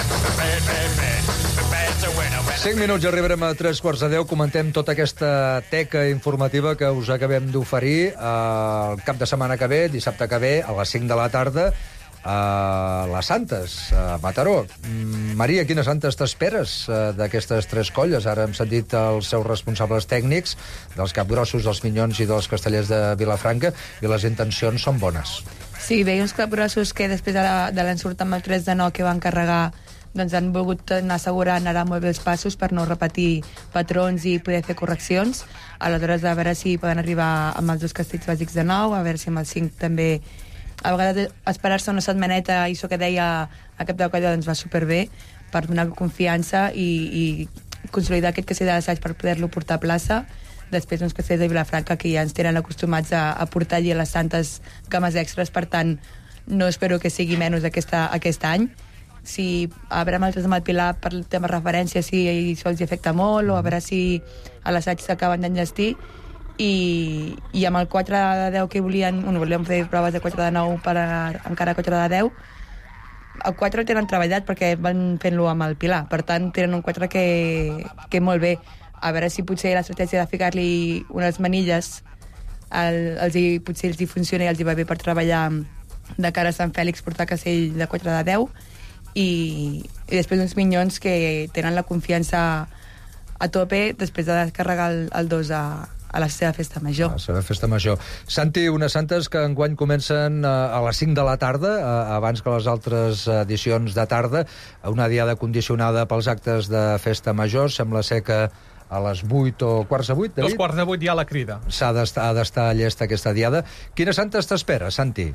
5 minuts i arribarem a 3:15. Comentem tota aquesta teca informativa que us acabem d'oferir el cap de setmana que ve, dissabte que ve, a les 5 de la tarda, a les Santes, a Mataró. Maria, quines Santes t'esperes d'aquestes 3 colles? Ara hem sentit els seus responsables tècnics, dels capgrossos, dels Minyons i dels Castellers de Vilafranca, i les intencions són bones. Sí, veia uns capgrossos que després de l'ensurt amb el 3 de 9 que van carregar, doncs han volgut anar assegurant ara molt bé els passos per no repetir patrons i poder fer correccions. Aleshores, a veure si poden arribar amb els 2 castells bàsics de 9, a veure si amb el 5 també... A vegades esperar-se una setmaneta, i això que deia a cap de colla, doncs va superbé per donar confiança i consolidar aquest castell de l'assaig per poder-lo portar a plaça. Després uns castells de Vilafranca que ja ens tenen acostumats a portar allí a les Santes games extras, per tant no espero que sigui menys aquest any. Si a veure amb altres amb el Pilar per el tema referència, si això els afecta molt, o a veure si a l'assaig s'acaben d'enllestir. I amb el 4 de 10 que volíem fer proves de 4 de 9 per encara 4 de 10, el 4 el tenen treballat perquè van fent-lo amb el Pilar, per tant tenen un 4 que molt bé. A veure si potser l'estratègia de ficar-li unes manilles potser els hi funciona i els hi va bé per treballar de cara a Sant Fèlix, portar castell de 4 de 10, i després uns Minyons que tenen la confiança a tope després de descarregar el 2 a a la seva festa major. A la seva festa major. Santi, unes santes que enguany comencen a les 5 de la tarda, abans que les altres edicions de tarda, una diada condicionada pels actes de festa major. Sembla ser que a les 8 o quarts de 8, David? 2:15 hi ha la crida. Ha d'estar llesta aquesta diada. Quines santes t'espera, Santi?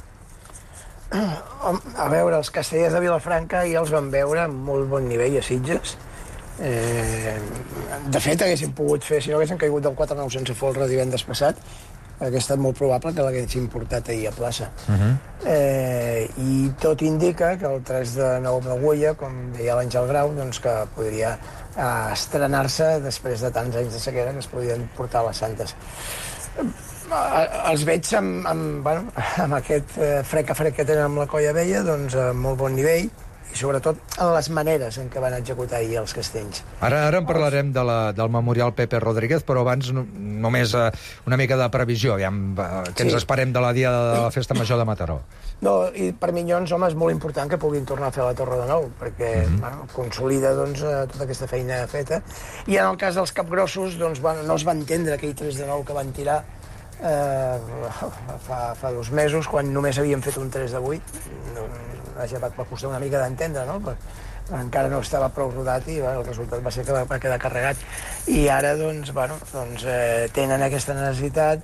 A veure, els castellers de Vilafranca ja els vam veure amb molt bon nivell a Sitges. De fet, haguéssim pogut fer, si no haguéssim caigut del 4-9 sense folre divendres passat, hauria estat molt probable que l'haguéssim portat ahir a plaça. I tot indica que el 3 de 9 amb l'Agulla, com deia l'Àngel Grau, doncs que podria estrenar-se després de tants anys de sequera que es podien portar a les santes. Els veig amb aquest frec a frec que tenen amb la Colla Vella, doncs amb molt bon nivell, i sobretot en les maneres en què van executar ahir els castells. Ara en parlarem del Memorial Pepe Rodríguez, però abans només una mica de previsió, que ens esperem de la diada de la Festa Major de Mataró. No, i per Minyons, home, és molt important que puguin tornar a fer la Torre de Nou, perquè consolida tota aquesta feina feta. I en el cas dels capgrossos, doncs, no es va entendre aquell 3 de 9 que van tirar fa 2 mesos, quan només havien fet un 3 de 8. Va costar una mica d'entendre, no? Perquè encara no estava prou rodat i el resultat va ser que va quedar carregat. I ara, tenen aquesta necessitat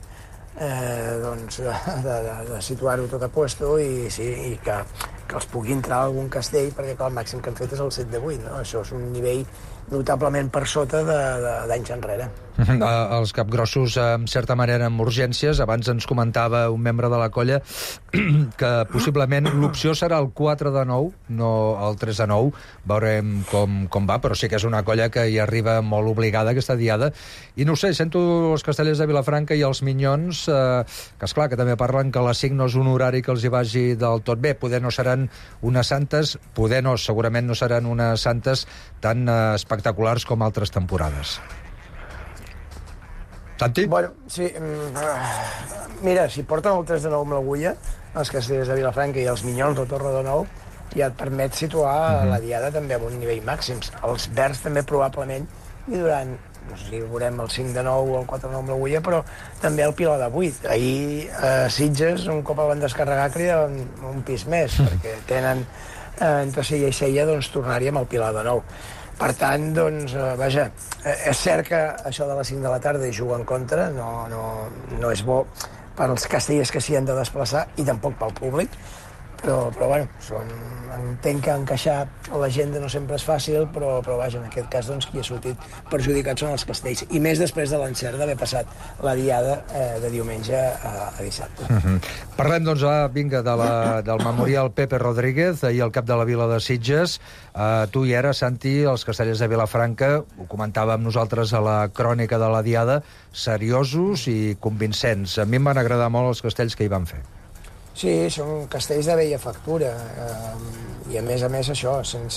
de situar-ho tot a puesto i que els pugui entrar algun castell, perquè el màxim que han fet és el 7 de 8, no? Això és un nivell notablement per sota d'anys enrere. Els capgrossos, en certa manera, amb urgències. Abans ens comentava un membre de la colla que possiblement l'opció serà el 4 de 9, no el 3 de 9. Veurem com va, però sí que és una colla que hi arriba molt obligada aquesta diada. I no ho sé, sento els castellers de Vilafranca i els Minyons, que esclar, que també parlen que a les 5 no és un horari que els hi vagi del tot bé. Poder no seran unes santes, segurament no seran unes santes tan espectaculars com altres temporades. Santi? Bueno, sí. Mira, si porten el 3 de 9 amb l'Agulla, els castellers de Vilafranca i els Minyons de Torre de Nou, ja et permet situar la diada també amb un nivell màxims. Els verds també probablement, i durant, no sé si veurem el 5 de 9 o el 4 de 9 amb l'Agulla, però també el Pilar de 8. Ahir a Sitges, un cop el van descarregar, cridaven un pis més, perquè tenen entre Sella i Sella, tornar-hi amb el Pilar de 9. Per tant, vaja, és cert que això de les 5 de la tarda hi juga en contra, no és bo per als castellers que s'hi han de desplaçar i tampoc pel públic, però bueno, entenc que encaixar l'agenda no sempre és fàcil, però vaja, en aquest cas qui ha sortit perjudicat són els castells, i més després de l'encert d'haver passat la diada de diumenge a dissabte. Parlem, vinga, del Memorial Pepe Rodríguez, ahir al cap de la vila de Sitges. Tu hi eres, Santi, els castellers de Vilafranca, ho comentàvem nosaltres a la crònica de la diada, seriosos i convincents. A mi em van agradar molt els castells que hi van fer. Sí, són castells de vella factura, i a més això,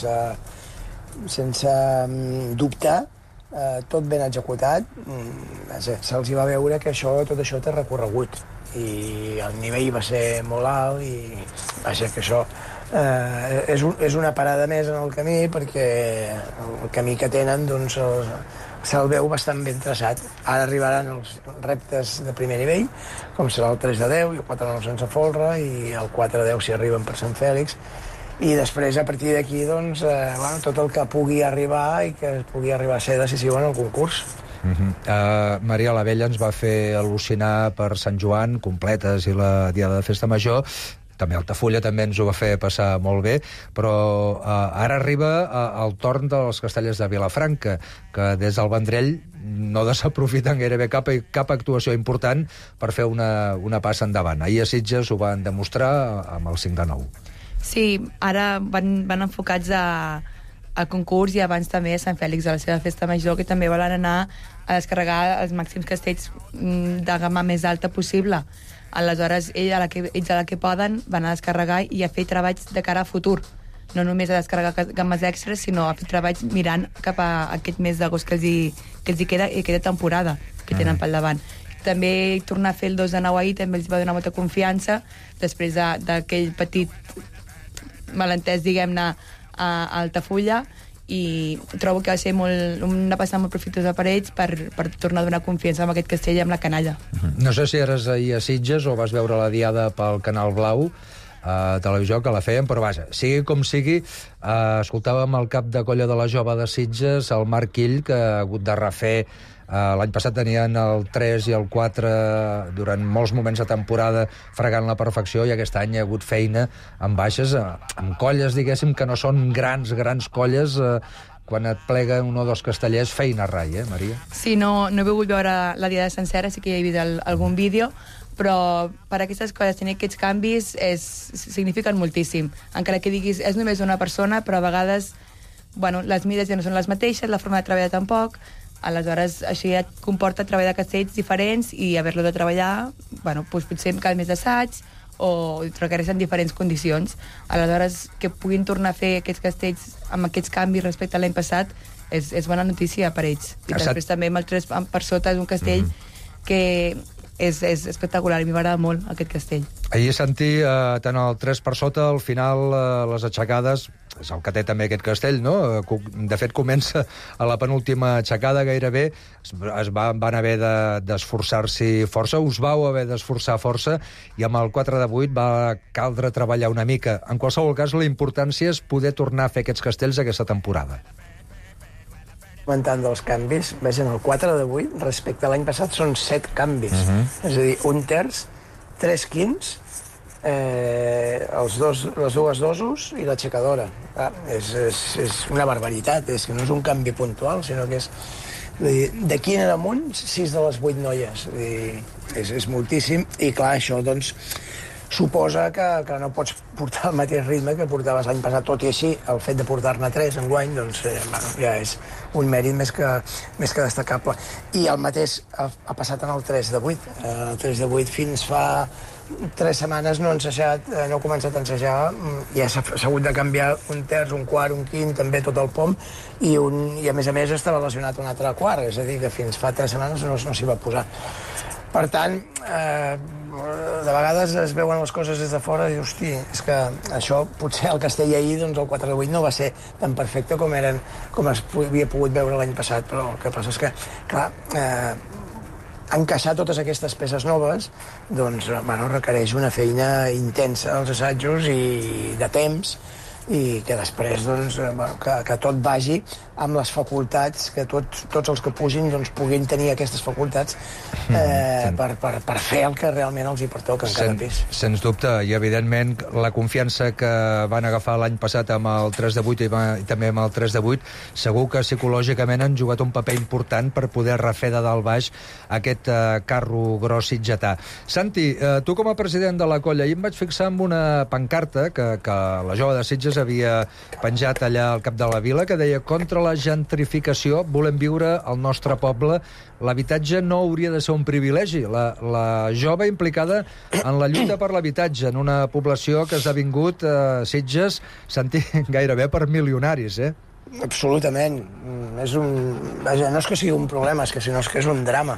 sense dubtar, tot ben executat. Se'ls va veure que tot això té recorregut, i el nivell va ser molt alt, i va ser que això és una parada més en el camí, perquè el camí que tenen se'l veu bastant ben traçat. Ara arribaran els reptes de primer nivell, com serà el 3 de 10 i el 4 de 9 sense folre, i el 4 de 10 si arriben per Sant Fèlix, i després a partir d'aquí tot el que pugui arribar i que pugui arribar a ser decisiu en el concurs. Maria la Vella ens va fer al·lucinar per Sant Joan, completes, i la diada de Festa Major. També Altafulla també ens ho va fer passar molt bé, però ara arriba el torn dels castellers de Vilafranca, que des del Vendrell no desaprofiten gairebé cap actuació important per fer una passa endavant. Ahir a Sitges ho van demostrar amb el 5 de 9. Sí, ara van enfocats al concurs, i abans també a Sant Fèlix, a la seva festa major, que també volen anar a descarregar els màxims castells de gamma més alta possible. Aleshores, ells a la que poden van a descarregar i a fer treballs de cara a futur, no només a descarregar gammes extres, sinó a fer treballs mirant cap a aquest mes d'agost que els hi queda temporada que tenen pel davant. També tornar a fer el 2 de 9 ahir també els va donar molta confiança després d'aquell petit malentès, diguem-ne, a Altafulla, i trobo que va ser una passada molt profitosa per ells per tornar a donar confiança amb aquest castell i amb la canalla. No sé si eres ahir a Sitges o vas veure la diada pel Canal Blau a televisió, que la feien, però vaja, sigui com sigui, escoltàvem el cap de colla de la Jove de Sitges, el Marc Ill, que ha hagut de refer. L'any passat tenien el 3 i el 4 durant molts moments de temporada fregant la perfecció, i aquest any hi ha hagut feina amb baixes, amb colles, diguéssim, que no són grans colles. Quan et plega un o dos castellers, feina rai, Maria? Sí, no he volgut veure la diada sencera, sí que hi he vist algun vídeo, però per aquestes coses tenir aquests canvis signifiquen moltíssim. Encara que diguis, és només una persona, però a vegades les mides ja no són les mateixes, la forma de treballar tampoc, aleshores això ja et comporta treballar castells diferents i haver-lo de treballar, potser cal més assaig o requereixen diferents condicions. Aleshores, que puguin tornar a fer aquests castells amb aquests canvis respecte a l'any passat és bona notícia per ells. I després també amb el 3 per sota és un castell que és espectacular, a mi m'agrada molt aquest castell. Ahir Santi, tant el 3 per sota, al final les aixecades, és el que té també aquest castell, no? De fet, comença a la penúltima aixecada gairebé, van haver d'esforçar-s'hi força, us vau haver d'esforçar força, i amb el 4 de 8 va caldre treballar una mica. En qualsevol cas, la importància és poder tornar a fer aquests castells aquesta temporada. Comentant dels canvis, en el 4 de 8, respecte a l'any passat, són 7 canvis. És a dir, un terç, 3 quints, les dues dosos i l'aixecadora. És una barbaritat, és que no és un canvi puntual, sinó que és... De quin en amunt, 6 de les 8 noies. És moltíssim, i clar, això, doncs, suposa que no pots portar el mateix ritme que portaves l'any passat, tot i així el fet de portar-ne 3 enguany doncs, ja és un mèrit més que destacable. I el mateix ha passat en el 3 de 8. El 3 de 8 fins fa 3 setmanes no ha començat a ensejar, ja s'ha hagut de canviar un terç, un quart, un quint, també tot el pom, i a més està relacionat un altre quart, és a dir, que fins fa 3 setmanes no s'hi va posar. Per tant, de vegades es veuen les coses des de fora i dius, hosti, és que això, potser el castell ahir, doncs el 4 de 8 no va ser tan perfecte com es havia pogut veure l'any passat, però el que passa és que, clar, encaixar totes aquestes peces noves, doncs, requereix una feina intensa als assajos i de temps, i que després, doncs, que tot vagi amb les facultats, que tots els que pugin doncs, puguin tenir aquestes facultats per fer el que realment els hi pertoca en cada pis. Sens dubte, i evidentment la confiança que van agafar l'any passat amb el 3 de 8 i també amb el 3 de 8, segur que psicològicament han jugat un paper important per poder refer de dalt baix aquest carro gros sitgetà. Santi, tu com a president de la colla, ahir em vaig fixar en una pancarta que la Jove de Sitges havia penjat allà al cap de la vila, que deia: contra la gentrificació, volem viure al nostre poble, l'habitatge no hauria de ser un privilegi. La jove implicada en la lluita per l'habitatge en una població que ha esdevingut Sitges, Santi, gairebé per milionaris, Absolutament. No és que sigui un problema, sinó que és un drama.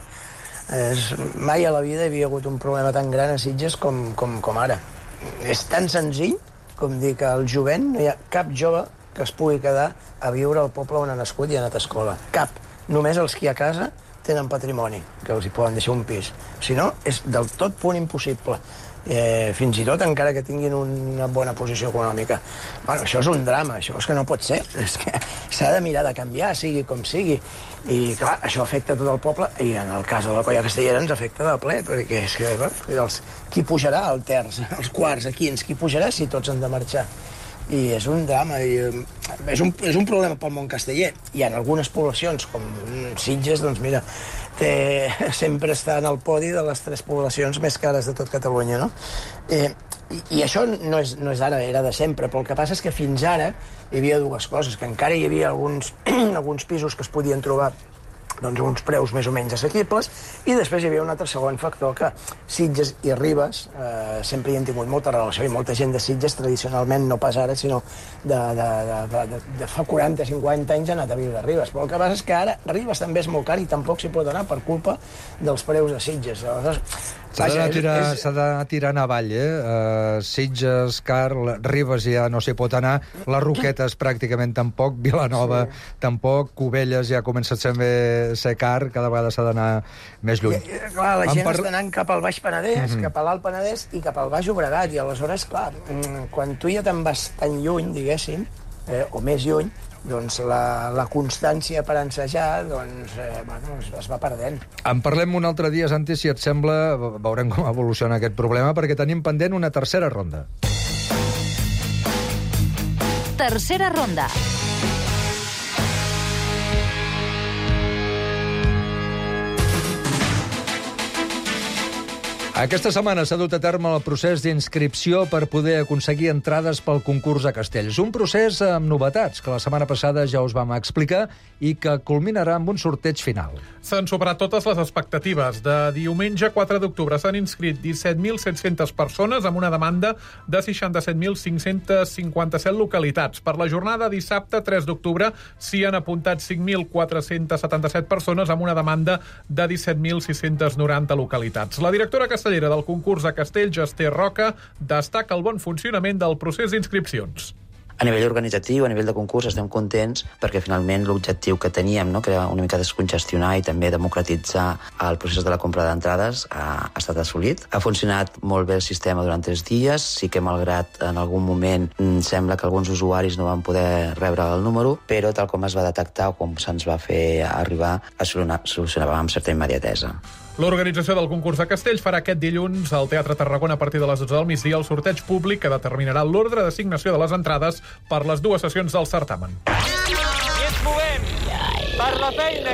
Mai a la vida hi havia hagut un problema tan gran a Sitges com ara. És tan senzill com dir que al jovent no hi ha cap jove que es pugui quedar a viure al poble on ha nascut i ha anat a escola. Cap. Només els que a casa tenen patrimoni, que els hi poden deixar un pis. Si no, és del tot punt impossible. Fins i tot encara que tinguin una bona posició econòmica. Bueno, això és un drama, això és que no pot ser. És que s'ha de mirar de canviar, sigui com sigui. I, clar, això afecta tot el poble, i en el cas de la Colla Castellera ens afecta de ple, perquè és que, qui pujarà al terç, als quarts, a quins, qui pujarà si tots han de marxar? I és un drama, és un problema pel món casteller. I en algunes poblacions, com Sitges, doncs mira, sempre està en el podi de les 3 poblacions més cares de tot Catalunya, no? I això no és ara, era de sempre, però el que passa és que fins ara hi havia dues coses, que encara hi havia alguns pisos que es podien trobar doncs uns preus més o menys assequibles, i després hi havia un altre segon factor, que Sitges i Ribes sempre hi han tingut molta relació, i molta gent de Sitges tradicionalment, no pas ara, sinó de fa 40-50 anys ha anat a viure a Ribes, però el que passa és que ara Ribes també és molt car i tampoc s'hi pot anar per culpa dels preus de Sitges. Aleshores, S'ha d'anar tirant avall, Sitges, Car, Ribes ja no s'hi pot anar, les Roquetes pràcticament tampoc, Vilanova tampoc, Cubelles ja comença a ser car, cada vegada s'ha d'anar més lluny. Clar, la gent està anant cap al Baix Penedès, cap a l'Alt Penedès i cap al Baix Llobregat, i aleshores, clar, quan tu ja te'n vas tan lluny, diguéssim, o més lluny, doncs la constància per ensejar es va perdent. En parlem un altre dia, Santi, si et sembla, veurem com evoluciona aquest problema, perquè tenim pendent una tercera ronda. Tercera ronda. Aquesta setmana s'ha dut a terme el procés d'inscripció per poder aconseguir entrades pel concurs a Castells. Un procés amb novetats que la setmana passada ja us vam explicar i que culminarà amb un sorteig final. S'han superat totes les expectatives. De diumenge 4 d'octubre s'han inscrit 17.700 persones amb una demanda de 67.557 localitats. Per la jornada dissabte 3 d'octubre s'hi han apuntat 5.477 persones amb una demanda de 17.690 localitats. La directora castellera del concurs a Castells, Esther Roca, destaca el bon funcionament del procés d'inscripcions. A nivell organitzatiu, a nivell de concurs, estem contents perquè finalment l'objectiu que teníem, que era una mica descongestionar i també democratitzar el procés de la compra d'entrades, ha estat assolit. Ha funcionat molt bé el sistema durant 3 dies, sí que malgrat en algun moment sembla que alguns usuaris no van poder rebre el número, però tal com es va detectar o com se'ns va fer arribar, es solucionava amb certa immediatesa. L'organització del concurs de Castells farà aquest dilluns al Teatre Tarragona a partir de les 12 del migdia el sorteig públic que determinarà l'ordre d'assignació de les entrades per les 2 sessions del certamen. I ens movem per la feina,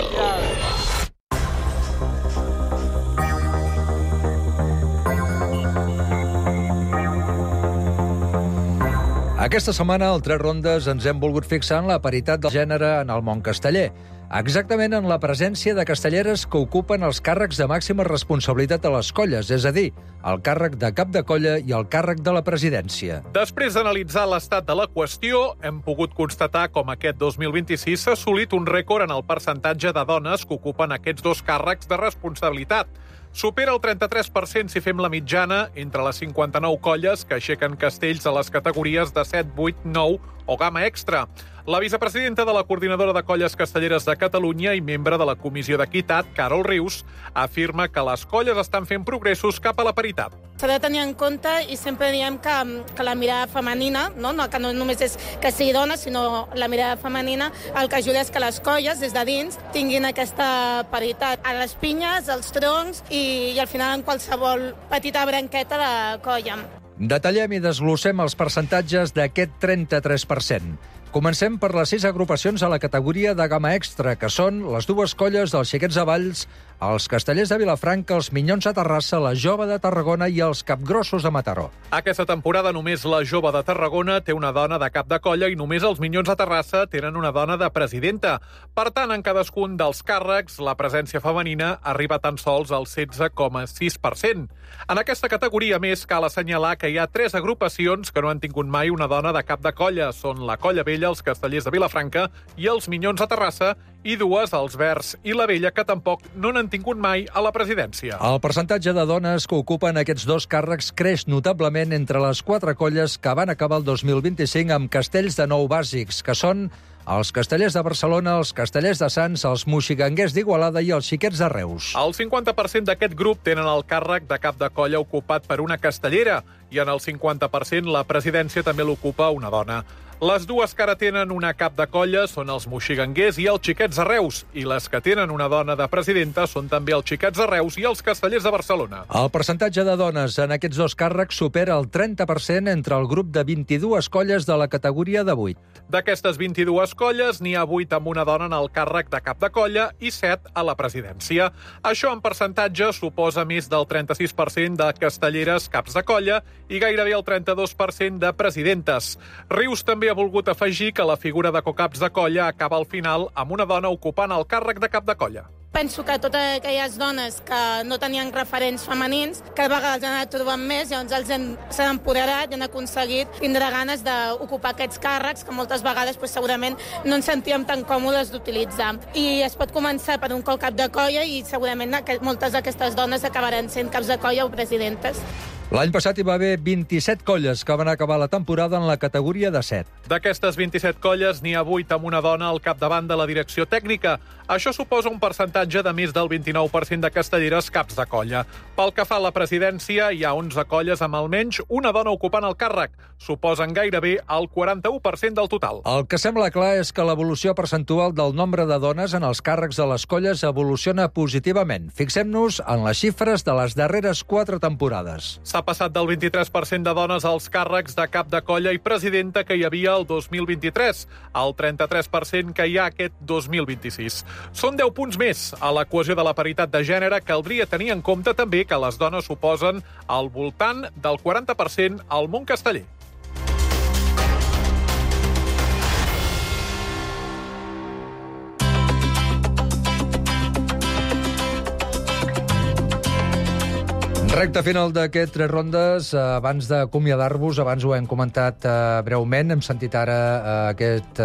Aquesta setmana, al 3 rondes, ens hem volgut fixar en la paritat del gènere en el món casteller. Exactament en la presència de castelleres que ocupen els càrrecs de màxima responsabilitat a les colles, és a dir, el càrrec de cap de colla i el càrrec de la presidència. Després d'analitzar l'estat de la qüestió, hem pogut constatar com aquest 2026 s'ha assolit un rècord en el percentatge de dones que ocupen aquests 2 càrrecs de responsabilitat. Supera el 33% si fem la mitjana entre les 59 colles que aixequen castells a les categories de 7, 8, 9 o gamma extra. La vicepresidenta de la Coordinadora de Colles Castelleres de Catalunya i membre de la Comissió d'Equitat, Carol Rius, afirma que les colles estan fent progressos cap a la paritat. S'ha de tenir en compte i sempre diem que la mirada femenina, que no només és que sigui dona, sinó la mirada femenina, el que ajuda és que les colles, des de dins, tinguin aquesta paritat a les pinyes, als troncs i al final en qualsevol petita branqueta de colla. Detallem i desglossem els percentatges d'aquest 33%. Comencem per les 6 agrupacions a la categoria de gamma extra, que són les 2 colles dels Xiquets de Valls, els Castellers de Vilafranca, els Minyons de Terrassa, la Jove de Tarragona i els Capgrossos de Mataró. Aquesta temporada només la Jove de Tarragona té una dona de cap de colla i només els Minyons de Terrassa tenen una dona de presidenta. Per tant, en cadascun dels càrrecs, la presència femenina arriba tan sols al 16,6%. En aquesta categoria, més, cal assenyalar que hi ha 3 agrupacions que no han tingut mai una dona de cap de colla. Són la Colla Vella, els Castellers de Vilafranca i els Minyons de Terrassa, i 2, els Verds i la Vella, que tampoc no n'han tingut mai a la presidència. El percentatge de dones que ocupen aquests 2 càrrecs creix notablement entre les 4 colles que van acabar el 2025 amb castells de 9 bàsics, que són els Castellers de Barcelona, els Castellers de Sants, els Moxiganguers d'Igualada i els Xiquets de Reus. El 50% d'aquest grup tenen el càrrec de cap de colla ocupat per una castellera i en el 50% la presidència també l'ocupa una dona. Les 2 que ara tenen una cap de colla són els Moxiganguers i els Xiquets de Reus, i les que tenen una dona de presidenta són també els Xiquets de Reus i els Castellers de Barcelona. El percentatge de dones en aquests 2 càrrecs supera el 30% entre el grup de 22 colles de la categoria de 8. D'aquestes 22 colles, n'hi ha 8 amb una dona en el càrrec de cap de colla i 7 a la presidència. Això en percentatge suposa més del 36% de castelleres caps de colla i gairebé el 32% de presidentes. Rius també ha volgut afegir que la figura de cocaps de colla acaba al final amb una dona ocupant el càrrec de cap de colla. penso que totes aquelles dones que no tenien referents femenins, cada vegada els han anat trobant més, llavors s'han empoderat i han aconseguit tindre ganes d'ocupar aquests càrrecs que moltes vegades segurament no ens sentíem tan còmodes d'utilitzar. I es pot començar per un cap de colla i segurament moltes d'aquestes dones acabaran sent caps de colla o presidentes. L'any passat hi va haver 27 colles que van acabar la temporada en la categoria de 7. D'aquestes 27 colles, n'hi ha 8 amb una dona al capdavant de la direcció tècnica. Això suposa un percentatge de més del 29% de castelleres caps de colla. Pel que fa a la presidència, hi ha 11 colles amb almenys una dona ocupant el càrrec. Suposen gairebé el 41% del total. El que sembla clar és que l'evolució percentual del nombre de dones en els càrrecs de les colles evoluciona positivament. Fixem-nos en les xifres de les darreres 4 temporades. S'ha passat del 23% de dones als càrrecs de cap de colla i presidenta que hi havia el 2023, al 33% que hi ha aquest 2026. Són 10 punts més. A la cohesió de la paritat de gènere caldria tenir en compte també que les dones suposen al voltant del 40% al món casteller. Recte final d'aquest 3 rondes. Abans d'acomiadar-vos, abans ho hem comentat breument, hem sentit ara aquest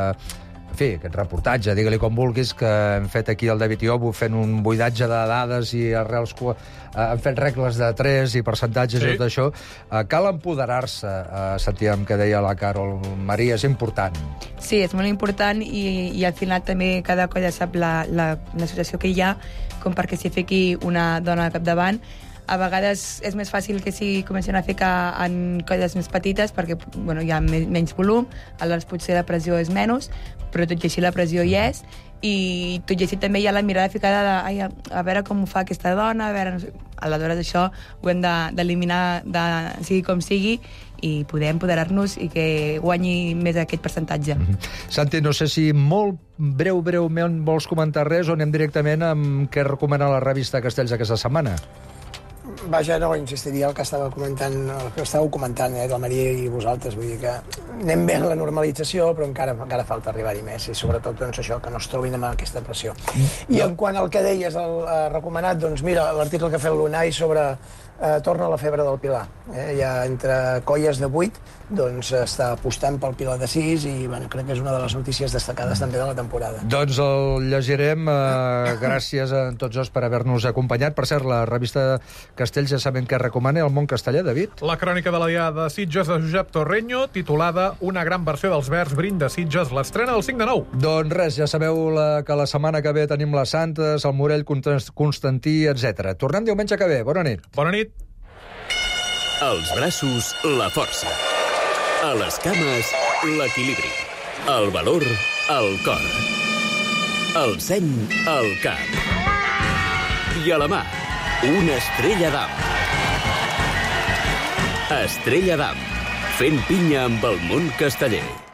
reportatge, digue-li com vulguis, que hem fet aquí el David Iobo fent un buidatge de dades i arrels... Han fet regles de 3 i percentatges i tot això. Cal empoderar-se, sentíem que deia la Carol Maria, és important. Sí, és molt important i al final també cada colla sap l'associació que hi ha com perquè s'hi fiqui una dona al capdavant. A vegades és més fàcil que s'hi comencin a ficar en colles més petites perquè hi ha menys volum, aleshores potser la pressió és menys, però tot i així la pressió hi és, i tot i així també hi ha la mirada ficada de a veure com ho fa aquesta dona, aleshores això ho hem d'eliminar sigui com sigui i poder empoderar-nos i que guanyi més aquest percentatge. Santi, no sé si molt breument vols comentar res o anem directament amb què recomana la revista Castells aquesta setmana? Vaja, no, insistiria el que estàveu comentant, la Maria i vosaltres, vull dir que anem bé a la normalització, però encara falta arribar-hi més, i sobretot doncs, això, que no es trobin amb aquesta pressió. I en quant al que deies, el recomanat, doncs mira, l'article que ha fet l'UNAI sobre torna la febre del Pilar. Ja entre colles de 8 doncs està apostant pel Pilar de 6 i crec que és una de les notícies destacades també de la temporada. Doncs el llegirem. Gràcies a tots dos per haver-nos acompanyat. Per cert, la revista Castells ja sabem què recomana al món casteller, David. La crònica de la Diada de Sitges de Josep Torreño, titulada Una gran versió dels vers Brint de Sitges, l'estrena el 5 de 9. Doncs res, ja sabeu que la setmana que ve tenim les Santes, el Morell, Constantí, etc. Tornem diumenge que ve. Bona nit. Bona nit. Als braços, la força. A les cames, l'equilibri. El valor, el cor. El seny, el cap. I a la mà, una estrella d'am. Estrella d'am, fent pinya amb el món casteller.